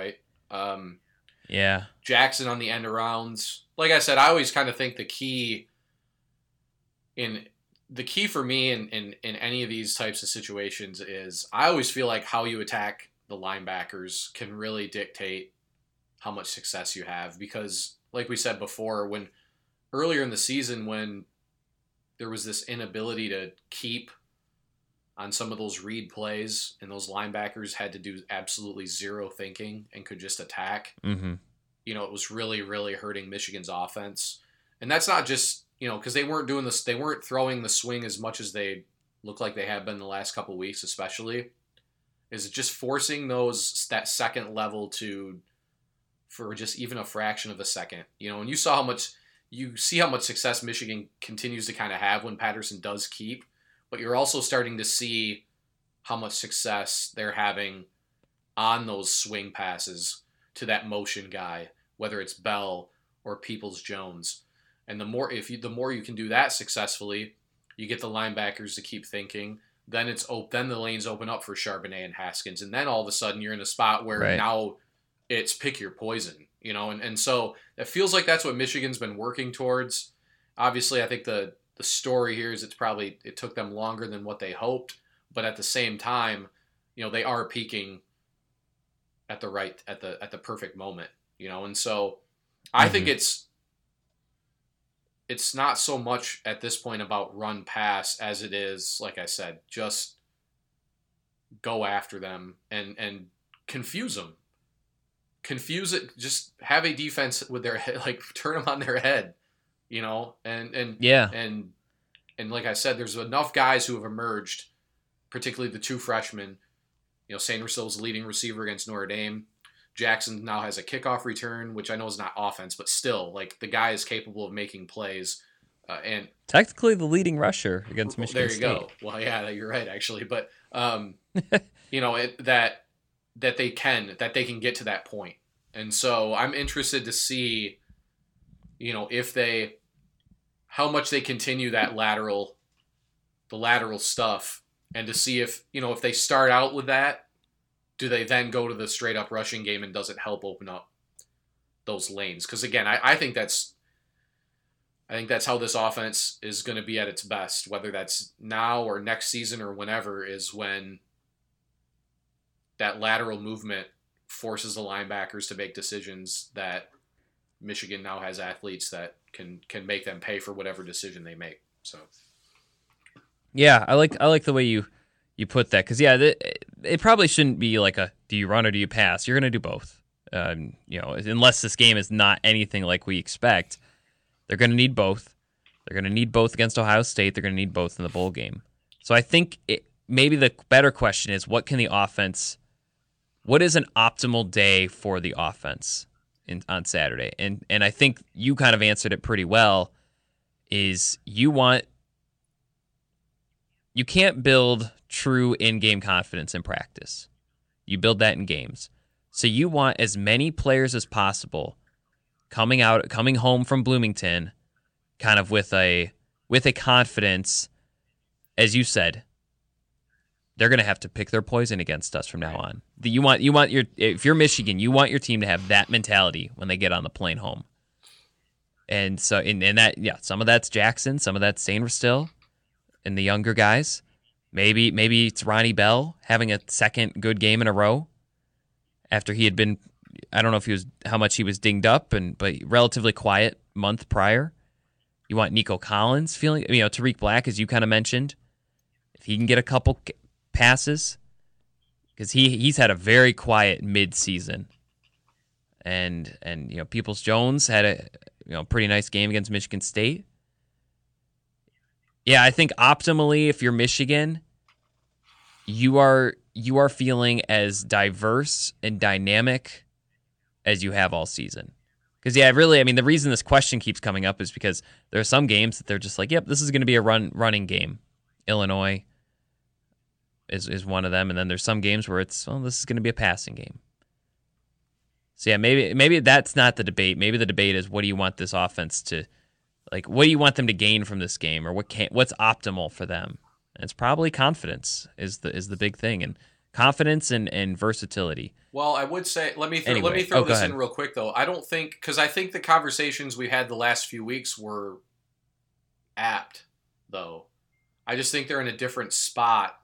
Um, yeah. Jackson on the end arounds. Like I said, I always kind of think the key in the key for me in, in, in any of these types of situations is I always feel like how you attack the linebackers can really dictate how much success you have. Because like we said before, when earlier in the season, when there was this inability to keep on some of those read plays and those linebackers had to do absolutely zero thinking and could just attack, Mm-hmm. you know, it was really, really hurting Michigan's offense. And that's not just, you know, because they weren't doing this, they weren't throwing the swing as much as they look like they have been the last couple of weeks, especially, is just forcing those, that second level to, for just even a fraction of a second, you know, and you saw how much, you see how much success Michigan continues to kind of have when Patterson does keep, but you're also starting to see how much success they're having on those swing passes to that motion guy, whether it's Bell or Peoples-Jones. And the more if you the more you can do that successfully, you get the linebackers to keep thinking. Then it's op- then the lanes open up for Charbonnet and Haskins, and then all of a sudden you're in a spot where Right. now it's pick your poison, you know. And and so it feels like that's what Michigan's been working towards. Obviously, I think the the story here is it's probably it took them longer than what they hoped, but at the same time, you know, they are peaking at the right at the at the perfect moment, you know. And so I Mm-hmm. think it's it's not so much at this point about run pass as it is, like I said, just go after them and and confuse them. Confuse it, just have a defense with their head, like turn them on their head, you know, and and Yeah. and and like I said, there's enough guys who have emerged, particularly the two freshmen. You know, Sanderson's leading receiver against Notre Dame. Jackson now has a kickoff return, which I know is not offense, but still, like the guy is capable of making plays. Uh, and Technically the leading rusher against Michigan there you State. go. Well, yeah, you're right, actually. But um, you know it, that that they can that they can get to that point, and so I'm interested to see, you know, if they how much they continue that lateral, the lateral stuff, and to see if you know if they start out with that. Do they then go to the straight up rushing game and does it help open up those lanes? Because again, I, I think that's I think that's how this offense is going to be at its best, whether that's now or next season or whenever, is when that lateral movement forces the linebackers to make decisions that Michigan now has athletes that can can make them pay for whatever decision they make. So Yeah, I like I like the way you you put that, because yeah, it, it probably shouldn't be like a do you run or do you pass. You're going to do both. Um, you know, unless this game is not anything like we expect, they're going to need both. They're going to need both against Ohio State. They're going to need both in the bowl game. So I think it, maybe the better question is, what can the offense? What is an optimal day for the offense in, on Saturday? And and I think you kind of answered it pretty well. Is you want you can't build true in-game confidence in practice. You build that in games. So you want as many players as possible coming out, coming home from Bloomington, kind of with a with a confidence, as you said. They're going to have to pick their poison against us from now on. You want you want your if you're Michigan, you want your team to have that mentality when they get on the plane home. And so, in and that, yeah, some of that's Jackson, some of that's Sainristil, and the younger guys. Maybe maybe it's Ronnie Bell having a second good game in a row after he had been, I don't know if he was how much he was dinged up, and but relatively quiet month prior. You want Nico Collins feeling, you know, Tariq Black, as you kind of mentioned, if he can get a couple passes, because he he's had a very quiet mid-season, and and you know Peoples-Jones had a you know pretty nice game against Michigan State. Yeah, I think optimally, if you're Michigan, you are you are feeling as diverse and dynamic as you have all season. Because yeah, really, I mean, the reason this question keeps coming up is because there are some games that they're just like, yep, this is going to be a run running game. Illinois is is one of them, and then there's some games where it's, well, this is going to be a passing game. So yeah, maybe maybe that's not the debate. Maybe the debate is, what do you want this offense to, like, what do you want them to gain from this game, or what can what's optimal for them? And it's probably confidence is the is the big thing. And confidence and, and versatility. Well, I would say let me throw, Anyway. let me throw Oh, go this ahead. in real quick though. I don't think because I think the conversations we had the last few weeks were apt though. I just think they're in a different spot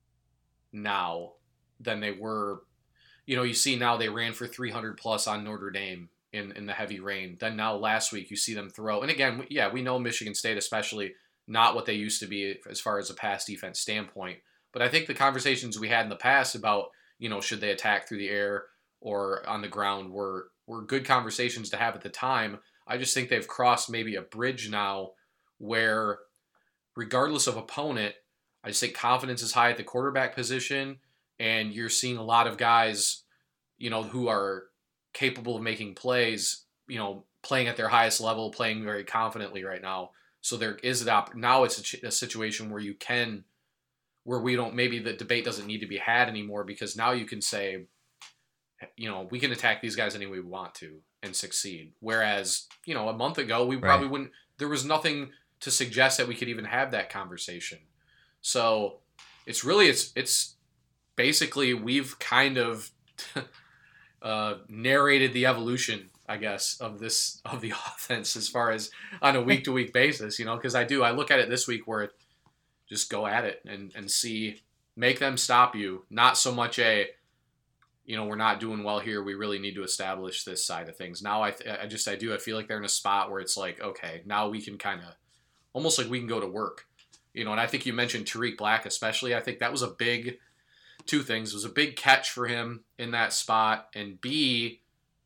now than they were. You know, you see now they ran for three hundred plus on Notre Dame in, in the heavy rain. Then now last week you see them throw. And again, yeah, we know Michigan State especially not what they used to be as far as a pass defense standpoint. But I think the conversations we had in the past about, you know, should they attack through the air or on the ground were were good conversations to have at the time. I just think they've crossed maybe a bridge now where regardless of opponent, I just think confidence is high at the quarterback position, and you're seeing a lot of guys, you know, who are capable of making plays, you know, playing at their highest level, playing very confidently right now. So there is an op- now it's a, ch- a situation where you can, where we don't, maybe the debate doesn't need to be had anymore because now you can say, you know, we can attack these guys any way we want to and succeed. Whereas, you know, a month ago, we probably Right. wouldn't, there was nothing to suggest that we could even have that conversation. So it's really, it's, it's basically, we've kind of uh, narrated the evolution, I guess, of this, of the offense as far as on a week to week basis, you know, because I do, I look at it this week where it, just go at it and, and see, make them stop you. Not so much a, you know, we're not doing well here. We really need to establish this side of things. Now I, th- I just, I do, I feel like they're in a spot where it's like, okay, now we can kind of, almost like we can go to work, you know, and I think you mentioned Tariq Black, especially. I think that was a big, two things. It was a big catch for him in that spot. And B,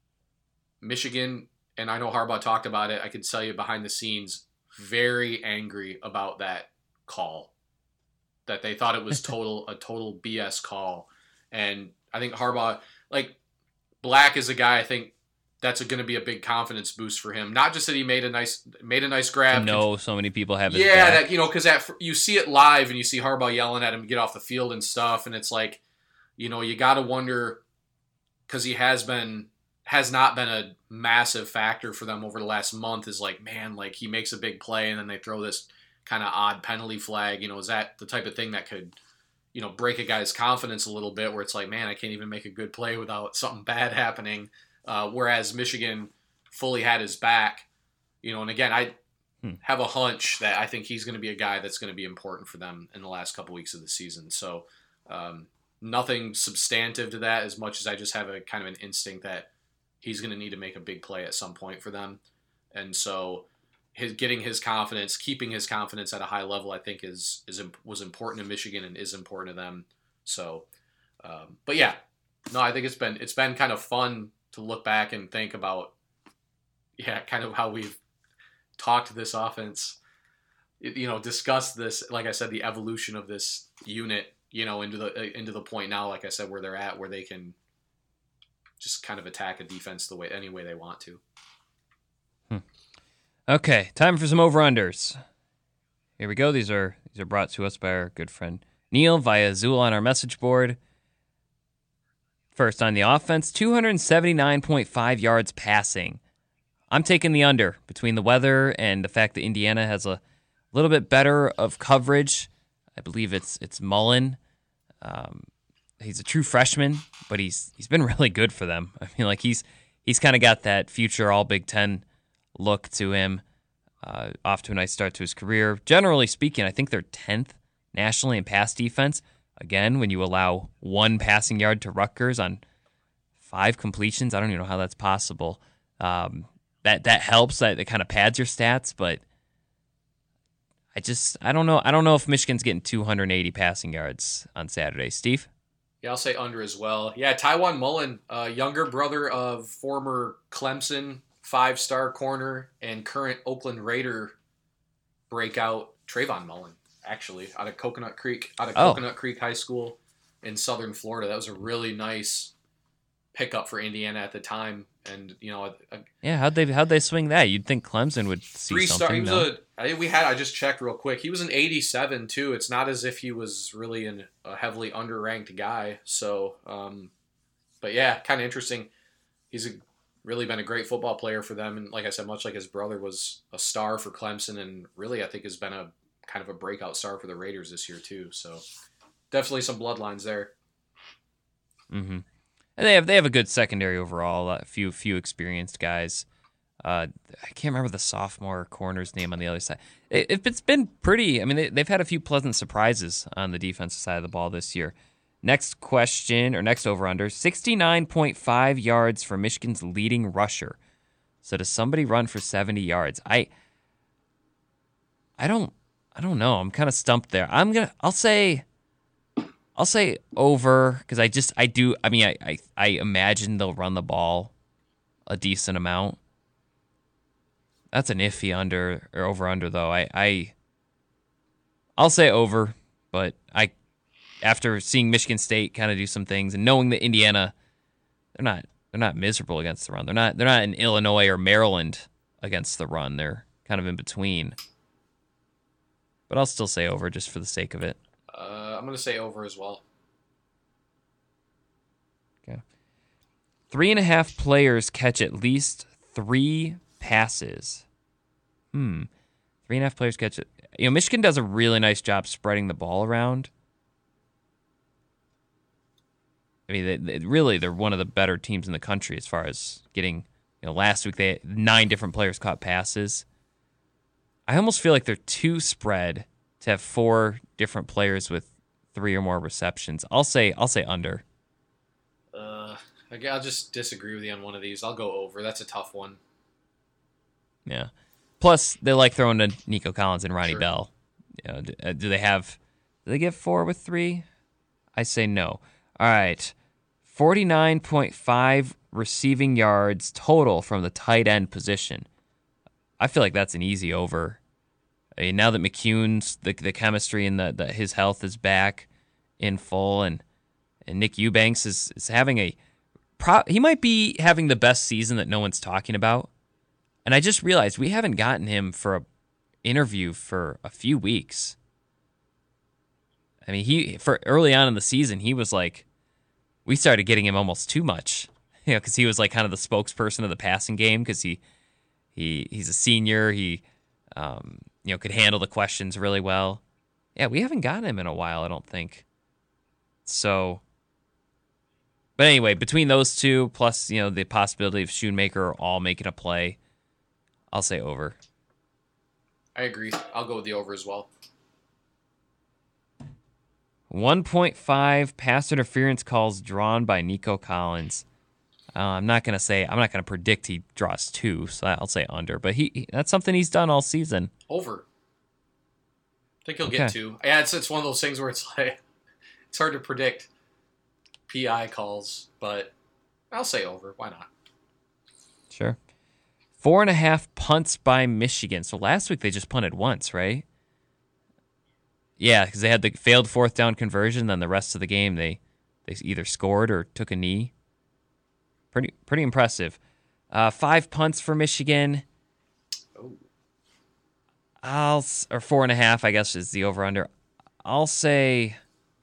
Michigan, and I know Harbaugh talked about it, I can tell you behind the scenes, very angry about that call, that they thought it was total, a total B S call. And I think Harbaugh, like Black is a guy, I think that's going to be a big confidence boost for him. Not just that he made a nice, made a nice grab. I know so many people have his Yeah, back. that, you know, because you see it live and you see Harbaugh yelling at him to get off the field and stuff, and it's like, you know, you got to wonder, because he has been, has not been a massive factor for them over the last month, is like, man, like he makes a big play and then they throw this kind of odd penalty flag. You know, is that the type of thing that could, you know, break a guy's confidence a little bit, where it's like, man, I can't even make a good play without something bad happening. Uh, whereas Michigan fully had his back, you know, and again, I hmm. have a hunch that I think he's going to be a guy that's going to be important for them in the last couple weeks of the season. So um, nothing substantive to that, as much as I just have a kind of an instinct that he's going to need to make a big play at some point for them. And so his getting his confidence, keeping his confidence at a high level, I think is, is was important to Michigan and is important to them. So, um, but yeah, no, I think it's been, it's been kind of fun to look back and think about, yeah, kind of how we've talked this offense, you know, discussed this, like I said, the evolution of this unit, you know, into the, into the point now, like I said, where they're at, where they can just kind of attack a defense the way, any way they want to. Hmm. Okay, time for some over-unders. Here we go. These are these are brought to us by our good friend Neil via Zool on our message board. First, on the offense, two seventy-nine point five yards passing. I'm taking the under between the weather and the fact that Indiana has a little bit better of coverage. I believe it's it's Mullen. Um, he's a true freshman, but he's he's been really good for them. I mean, like he's he's kind of got that future All Big Ten look to him. Uh, off to a nice start to his career. Generally speaking, I think they're tenth nationally in pass defense. Again, when you allow one passing yard to Rutgers on five completions, I don't even know how that's possible. Um, that that helps. That it kind of pads your stats, but I just I don't know. I don't know if Michigan's getting two hundred eighty passing yards on Saturday. Steve? Yeah, I'll say under as well. Yeah, Tywan Mullen, uh, younger brother of former Clemson five-star corner and current Oakland Raider breakout Trayvon Mullen, actually, out of Coconut Creek, out of Oh. Coconut Creek High School in Southern Florida. That was a really nice pickup for Indiana at the time. And, you know, a, a Yeah, how'd they how'd they swing that? You'd think Clemson would see three star. He something. was no? a. I think we had. I just checked real quick. He was an eighty-seven too. It's not as if he was really an, a heavily underranked guy. So, um, but yeah, kind of interesting. He's a, really been a great football player for them, and like I said, much like his brother was a star for Clemson, and really I think has been a kind of a breakout star for the Raiders this year too. So, definitely some bloodlines there. Mm-hmm. And they have they have a good secondary overall. A few few experienced guys. Uh, I can't remember the sophomore corner's name on the other side. It, it's been pretty. I mean, they, they've had a few pleasant surprises on the defensive side of the ball this year. Next question, or next over-under, sixty-nine point five yards for Michigan's leading rusher. So does somebody run for seventy yards? I I don't I don't know. I'm kind of stumped there. I'm gonna I'll say I'll say over, because I just I do I mean I, I I imagine they'll run the ball a decent amount. That's an iffy under or over under though. I, I I'll say over, but I after seeing Michigan State kind of do some things and knowing that Indiana, they're not they're not miserable against the run. They're not they're not in Illinois or Maryland against the run. They're kind of in between. But I'll still say over just for the sake of it. Uh, I'm gonna say over as well. Okay. Three and a half players catch at least three passes. Hmm. Three and a half players catch it. You know, Michigan does a really nice job spreading the ball around. I mean, they, they, really, they're one of the better teams in the country as far as getting, you know, last week they had nine different players caught passes. I almost feel like they're too spread to have four different players with three or more receptions. I'll say, I'll say under. Uh, I'll just disagree with you on one of these. I'll go over. That's a tough one. Yeah. Plus, they like throwing to Nico Collins and Ronnie Sure. Bell. You know, do, uh, do they have? Do they get four with three? I say no. All right, forty-nine point five receiving yards total from the tight end position. I feel like that's an easy over. I mean, now that McCune's the the chemistry and the, the his health is back in full, and and Nick Eubanks is is having a pro, he might be having the best season that no one's talking about. And I just realized we haven't gotten him for an interview for a few weeks. I mean, he for early on in the season, he was like, we started getting him almost too much, you know, because he was like kind of the spokesperson of the passing game because he he he's a senior, he um, you know could handle the questions really well. Yeah, we haven't gotten him in a while, I don't think. So, but anyway, between those two, plus you know the possibility of Schoonmaker all making a play. I'll say over. I agree. I'll go with the over as well. one point five pass interference calls drawn by Nico Collins. Uh, I'm not gonna say I'm not gonna predict he draws two, so I'll say under. But he, he that's something he's done all season. Over. I think he'll Okay. get two. Yeah, it's it's one of those things where it's like it's hard to predict P I calls, but I'll say over. Why not? Sure. Four and a half punts by Michigan. So last week they just punted once, right? Yeah, because they had the failed fourth down conversion. Then the rest of the game they they either scored or took a knee. Pretty pretty impressive. Uh, five punts for Michigan. Oh. I'll or four and a half, I guess, is the over under. I'll say.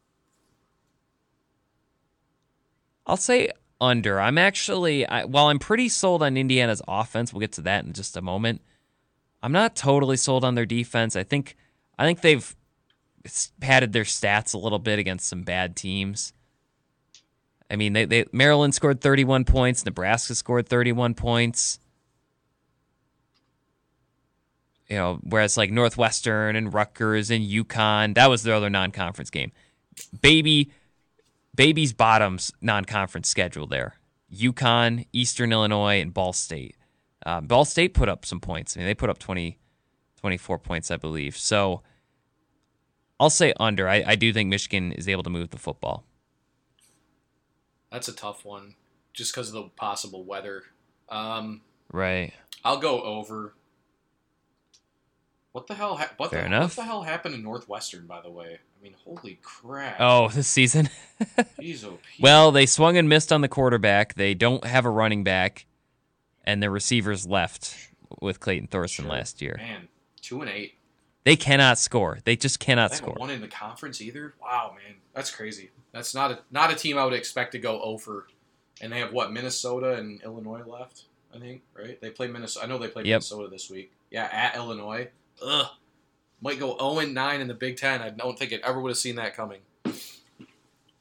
I'll say under. I'm actually, I, while I'm pretty sold on Indiana's offense, we'll get to that in just a moment. I'm not totally sold on their defense. I think, I think they've padded their stats a little bit against some bad teams. I mean, they, they Maryland scored thirty-one points. Nebraska scored thirty-one points. You know, whereas like Northwestern and Rutgers and UConn, that was their other non-conference game. Baby. Baby's bottom's non-conference schedule there. UConn, Eastern Illinois, and Ball State. Uh, Ball State put up some points. I mean, they put up twenty, twenty-four points, I believe. So I'll say under. I, I do think Michigan is able to move the football. That's a tough one, just because of the possible weather. Um, Right. I'll go over. What the hell? Ha- what, Fair the, enough. what the hell happened to Northwestern, by the way? I mean, holy crap! Oh, this season? Jeez, oh, Pete. Well, they swung and missed on the quarterback. They don't have a running back, and their receivers left with Clayton Thorson Sure. last year. Man, two and eight. They cannot score. They just cannot They score. haven't won in the conference either. Wow, man, that's crazy. That's not a not a team I would expect to go over. And they have what, Minnesota and Illinois left? I think, right? They play Minnesota. I know they play Yep. Minnesota this week. Yeah, at Illinois. Ugh. Might go oh and nine in the Big Ten. I don't think it ever would have seen that coming.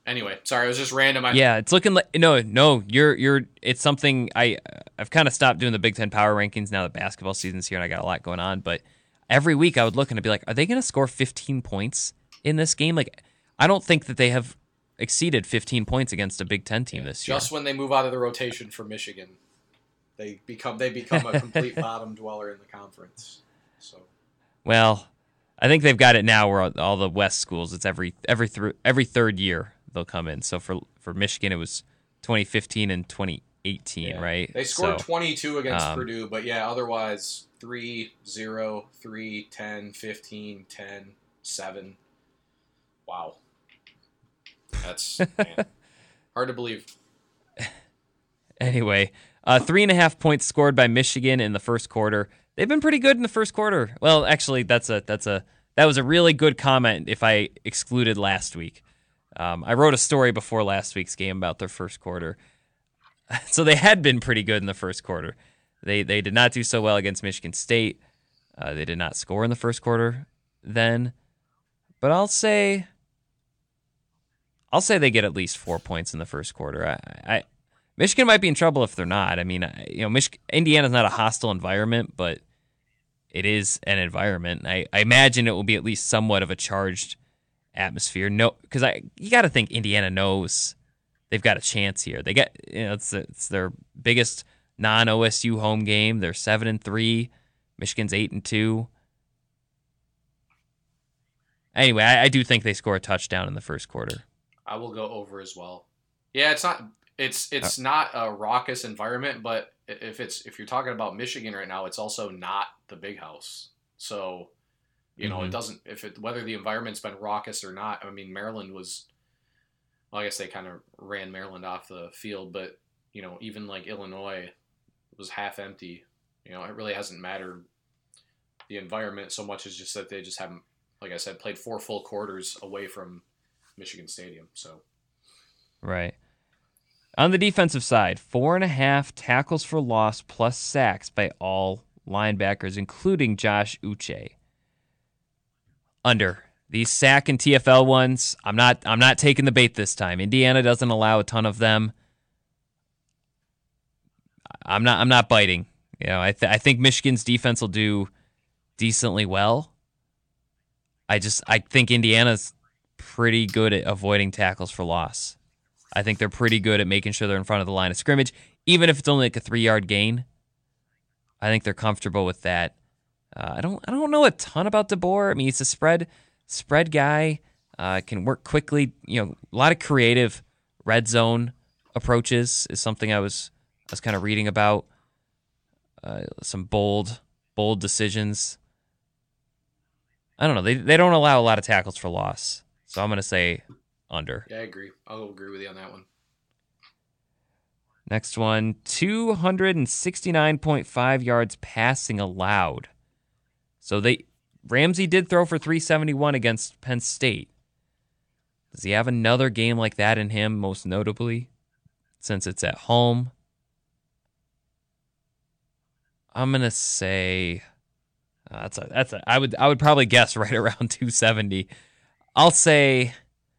Anyway, sorry, it was just random. I, yeah, it's looking like no, no. You're you're. It's something I I've kind of stopped doing the Big Ten power rankings now that basketball season's here and I got a lot going on. But every week I would look and I'd be like, are they going to score fifteen points in this game? Like, I don't think that they have exceeded fifteen points against a Big Ten team yeah, this year. Just when they move out of the rotation for Michigan, they become they become a complete bottom dweller in the conference. So, well, I think they've got it now where all, all the West schools, it's every every th- every third year they'll come in. So for for Michigan, it was twenty fifteen and twenty eighteen, yeah. right? They scored so, twenty-two against um, Purdue, but yeah, otherwise three, zero, three, ten, fifteen, ten, seven. Wow. That's man, hard to believe. Anyway, uh, three and a half points scored by Michigan in the first quarter. They've been pretty good in the first quarter. Well, actually, that's a that's a that was a really good comment if I excluded last week. Um, I wrote a story before last week's game about their first quarter. So they had been pretty good in the first quarter. They they did not do so well against Michigan State. Uh, they did not score in the first quarter then. But I'll say I'll say they get at least four points in the first quarter. I, I Michigan might be in trouble if they're not. I mean, you know, Mich- Indiana's not a hostile environment, but it is an environment. I, I imagine it will be at least somewhat of a charged atmosphere. No, because I you got to think Indiana knows they've got a chance here. They got you know it's it's their biggest non-O S U home game. They're seven and three. Michigan's eight and two. Anyway, I, I do think they score a touchdown in the first quarter. I will go over as well. Yeah, it's not it's it's not a raucous environment, but if it's if you're talking about Michigan right now, it's also not the Big House. So, you know, mm-hmm. it doesn't if it whether the environment's been raucous or not. I mean, Maryland was well, I guess they kind of ran Maryland off the field, but you know, even like Illinois was half empty. You know, it really hasn't mattered the environment so much as just that they just haven't, like I said, played four full quarters away from Michigan Stadium. So, right. On the defensive side, four and a half tackles for loss plus sacks by all linebackers, including Josh Uche. Under these sack and T F L ones, I'm not. I'm not taking the bait this time. Indiana doesn't allow a ton of them. I'm not. I'm not biting. You know, I th- I think Michigan's defense will do decently well. I just I think Indiana's pretty good at avoiding tackles for loss. I think they're pretty good at making sure they're in front of the line of scrimmage, even if it's only like a three-yard gain. I think they're comfortable with that. Uh, I don't I don't know a ton about DeBoer. I mean, he's a spread spread guy. Uh, can work quickly. You know, a lot of creative red zone approaches is something I was I was kind of reading about. Uh, some bold bold decisions. I don't know. They they don't allow a lot of tackles for loss, so I'm going to say under. Yeah, I agree. I'll agree with you on that one. Next one, two sixty-nine point five yards passing allowed. So they Ramsey did throw for three seventy-one against Penn State. Does he have another game like that in him, most notably, since it's at home? I'm going to say uh, that's a that's a I would I would probably guess right around two seventy. I'll say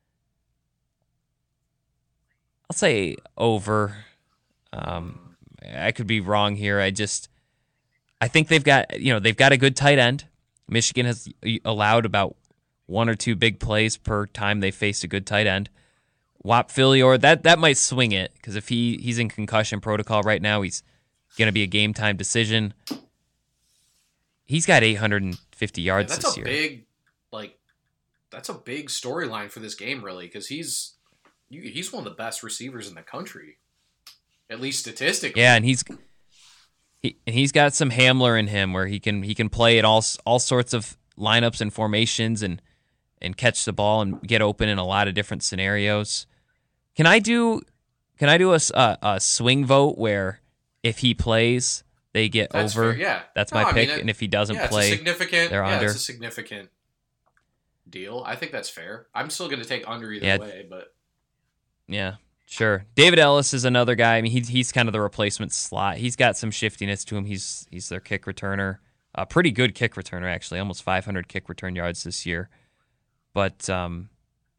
I'll say over. Um, I could be wrong here. I just, I think they've got, you know, they've got a good tight end. Michigan has allowed about one or two big plays per time they faced a good tight end. Whop Philyor, that that might swing it because if he he's in concussion protocol right now, he's going to be a game time decision. He's got eight hundred fifty yards yeah, that's this a year. Big, like, that's a big storyline for this game, really, because he's he's one of the best receivers in the country. At least statistically. Yeah, and he's he and he's got some Hamler in him where he can he can play at all all sorts of lineups and formations and and catch the ball and get open in a lot of different scenarios. Can I do can I do a, a, a swing vote where if he plays they get That's over? Fair, yeah, that's no, my I pick. mean, it, and if he doesn't yeah, play, it's a significant, they're yeah, under. It's a significant deal. I think that's fair. I'm still going to take under either yeah. way, but yeah. Sure. David Ellis is another guy. I mean, he's he's kind of the replacement slot. He's got some shiftiness to him. He's he's their kick returner. A pretty good kick returner, actually. Almost five hundred kick return yards this year. But um,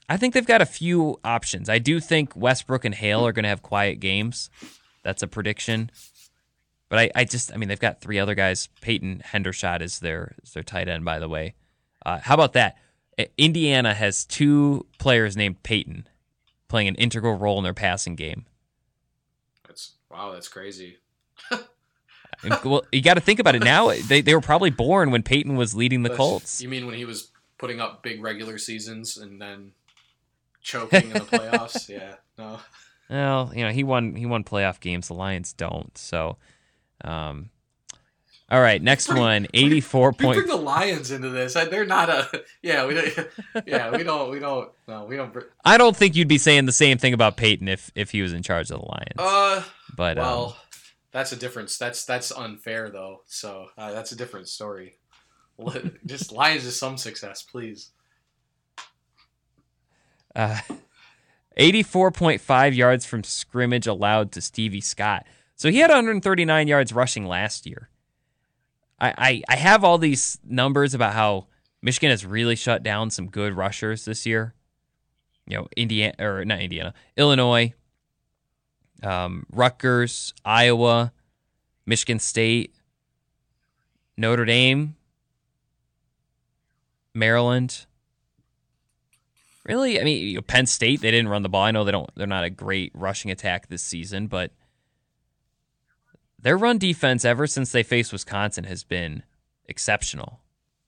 I think they've got a few options. I do think Westbrook and Hale are going to have quiet games. That's a prediction. But I, I just, I mean, they've got three other guys. Peyton Hendershot is their is their tight end, by the way. Uh, how about that? Indiana has two players named Peyton playing an integral role in their passing game. That's wow, that's crazy. Well, you got to think about it now. They they were probably born when Peyton was leading the That's, Colts. You mean when he was putting up big regular seasons and then choking in the playoffs? Yeah, no. Well, you know, he won he won playoff games. The Lions don't. So, um, all right, next bring, one, eighty-four bring, point. Bring the Lions into this. They're not a. Yeah, we don't. Yeah, we don't. We don't. No, we don't. I don't think you'd be saying the same thing about Peyton if if he was in charge of the Lions. Uh, but well, um, that's a difference. That's that's unfair though. So uh, that's a different story. Just Lions is some success, please. Uh, eighty-four point five yards from scrimmage allowed to Stevie Scott. So he had one hundred thirty-nine yards rushing last year. I, I, I have all these numbers about how Michigan has really shut down some good rushers this year. You know, Indiana or not Indiana, Illinois, um, Rutgers, Iowa, Michigan State, Notre Dame, Maryland. Really, I mean, you know, Penn State, they didn't run the ball. I know they don't. They're not a great rushing attack this season, but their run defense ever since they faced Wisconsin has been exceptional.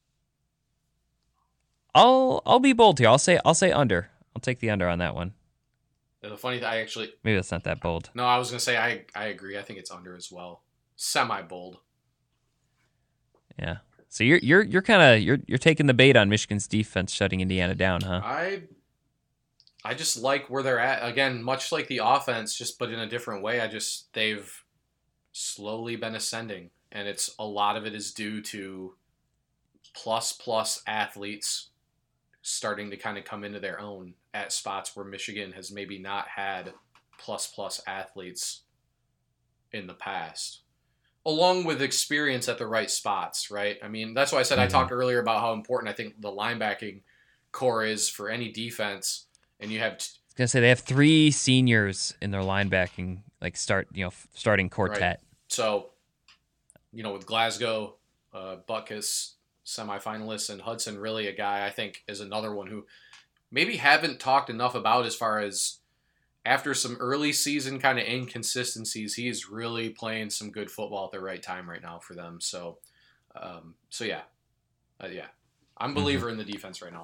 I'll I'll be bold here. I'll say I'll say under. I'll take the under on that one. The funny thing, I actually maybe that's not that bold. No, I was gonna say I I agree. I think it's under as well. Semi bold. Yeah. So you're you're you're kind of you're you're taking the bait on Michigan's defense shutting Indiana down, huh? I I just like where they're at. Again, much like the offense, just but in a different way. I just they've slowly been ascending, and it's a lot of it is due to plus plus athletes starting to kind of come into their own at spots where Michigan has maybe not had plus plus athletes in the past, along with experience at the right spots, right? I mean, that's why I said mm-hmm. I talked earlier about how important I think the linebacking core is for any defense, and you have t- I was gonna say they have three seniors in their linebacking, like start you know starting quartet. Right. So, you know, with Glasgow, uh, Butkus, semifinalists, and Hudson, really a guy I think is another one who maybe haven't talked enough about as far as after some early season kind of inconsistencies, he's really playing some good football at the right time right now for them. So, um, so yeah, uh, yeah, I'm a believer mm-hmm. in the defense right now.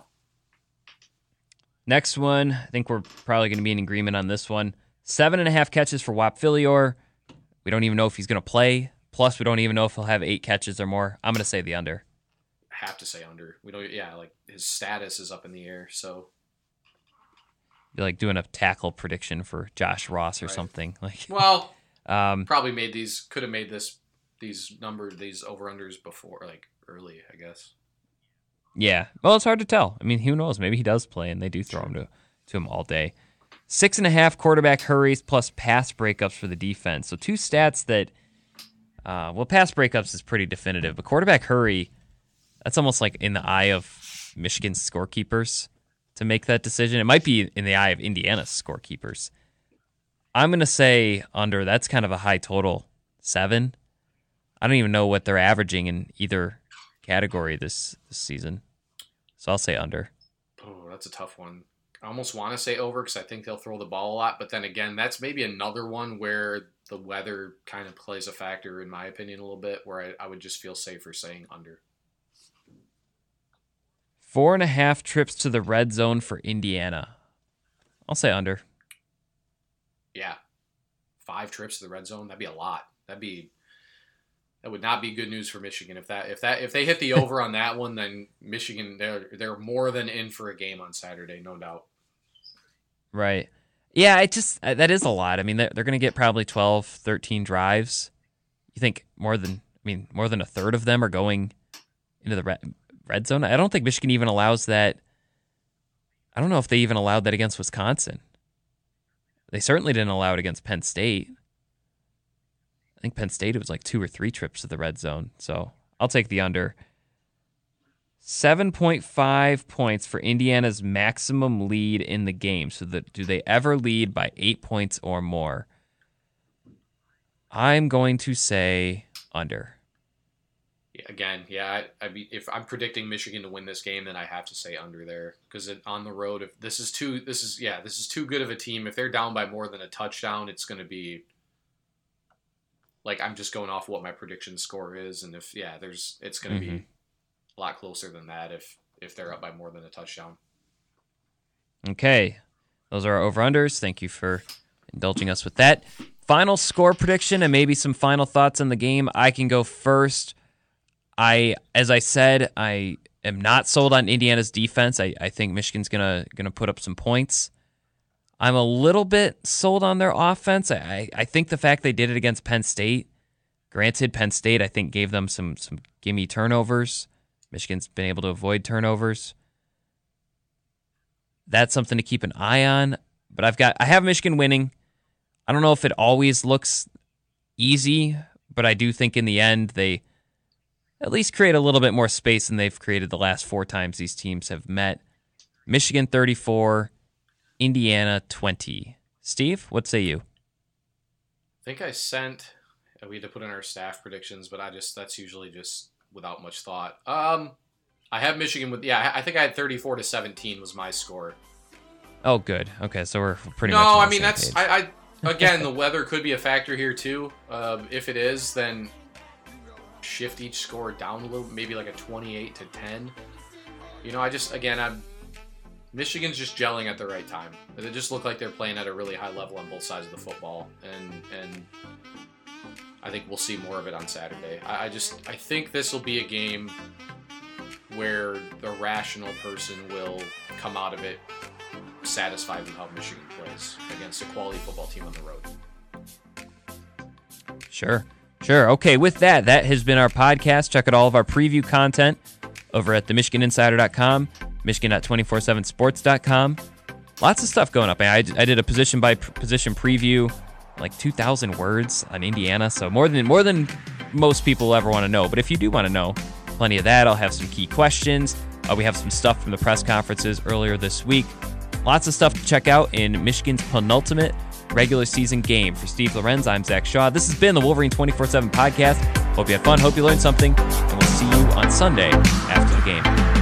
Next one, I think we're probably going to be in agreement on this one. Seven and a half catches for Whop Philyor. We don't even know if he's going to play. Plus, we don't even know if he'll have eight catches or more. I'm going to say the under. I have to say under. We don't. Yeah, like his status is up in the air. So, be like doing a tackle prediction for Josh Ross or right. something. Like, well, um, probably made these. Could have made this these number these over unders before, like early, I guess. Yeah. Well, it's hard to tell. I mean, who knows? Maybe he does play, and they do throw him to to him all day. Six and a half quarterback hurries plus pass breakups for the defense. So two stats that, uh, well, pass breakups is pretty definitive, but quarterback hurry, that's almost like in the eye of Michigan's scorekeepers to make that decision. It might be in the eye of Indiana's scorekeepers. I'm going to say under. That's kind of a high total, seven. I don't even know what they're averaging in either category this, this season. So I'll say under. Oh, that's a tough one. I almost want to say over because I think they'll throw the ball a lot. But then again, that's maybe another one where the weather kind of plays a factor, in my opinion, a little bit, where I, I would just feel safer saying under. Four and a half trips to the red zone for Indiana. I'll say under. Yeah. Five trips to the red zone, that'd be a lot. That'd be that would not be good news for Michigan. If that if that if they hit the over on that one, then Michigan they're they're more than in for a game on Saturday, no doubt. Right. Yeah, it just that is a lot. I mean, they're, they're going to get probably twelve, thirteen drives. You think more than I mean, more than a third of them are going into the red, red zone? I don't think Michigan even allows that. I don't know if they even allowed that against Wisconsin. They certainly didn't allow it against Penn State. I think Penn State, it was like two or three trips to the red zone. So I'll take the under. seven point five points for Indiana's maximum lead in the game. So that, do they ever lead by eight points or more? I'm going to say under. Yeah, again, yeah, I, I mean, if I'm predicting Michigan to win this game, then I have to say under there because on the road, if this is too, this is yeah, this is too good of a team. If they're down by more than a touchdown, it's going to be like I'm just going off what my prediction score is, and if yeah, there's it's going to mm-hmm. be a lot closer than that if if they're up by more than a touchdown. Okay, those are our over-unders. Thank you for indulging us with that. Final score prediction and maybe some final thoughts on the game. I can go first. I, as I said, I am not sold on Indiana's defense. I, I think Michigan's gonna gonna put up some points. I'm a little bit sold on their offense. I, I think the fact they did it against Penn State, granted, Penn State I think gave them some some gimme turnovers. Michigan's been able to avoid turnovers. That's something to keep an eye on. But I've got I have Michigan winning. I don't know if it always looks easy, but I do think in the end they at least create a little bit more space than they've created the last four times these teams have met. Michigan thirty-four, Indiana twenty. Steve, what say you? I think I sent, we had to put in our staff predictions, but I just, that's usually just without much thought. Um, I have Michigan with, yeah, I think I had thirty-four to seventeen was my score. Oh, good. Okay, so we're pretty no, much on I the mean, same that's, page. I, I, again, the weather could be a factor here too. Um, if it is, then shift each score down a little, maybe like a twenty-eight to ten. You know, I just, again, I'm Michigan's just gelling at the right time. They just look like they're playing at a really high level on both sides of the football, and and I think we'll see more of it on Saturday. I, I just, I think this will be a game where the rational person will come out of it satisfied with how Michigan plays against a quality football team on the road. Sure. Sure. Okay, with that, that has been our podcast. Check out all of our preview content over at the michigan insider dot com, michigan dot two forty-seven sports dot com. Lots of stuff going up. I, I did a position by position preview, like two thousand words on Indiana, so more than more than most people ever want to know. But if you do want to know, plenty of that. I'll have some key questions. Uh, we have some stuff from the press conferences earlier this week. Lots of stuff to check out in Michigan's penultimate regular season game. For Steve Lorenz, I'm Zach Shaw. This has been the Wolverine twenty-four seven podcast. Hope you had fun. Hope you learned something. And we'll see you on Sunday after the game.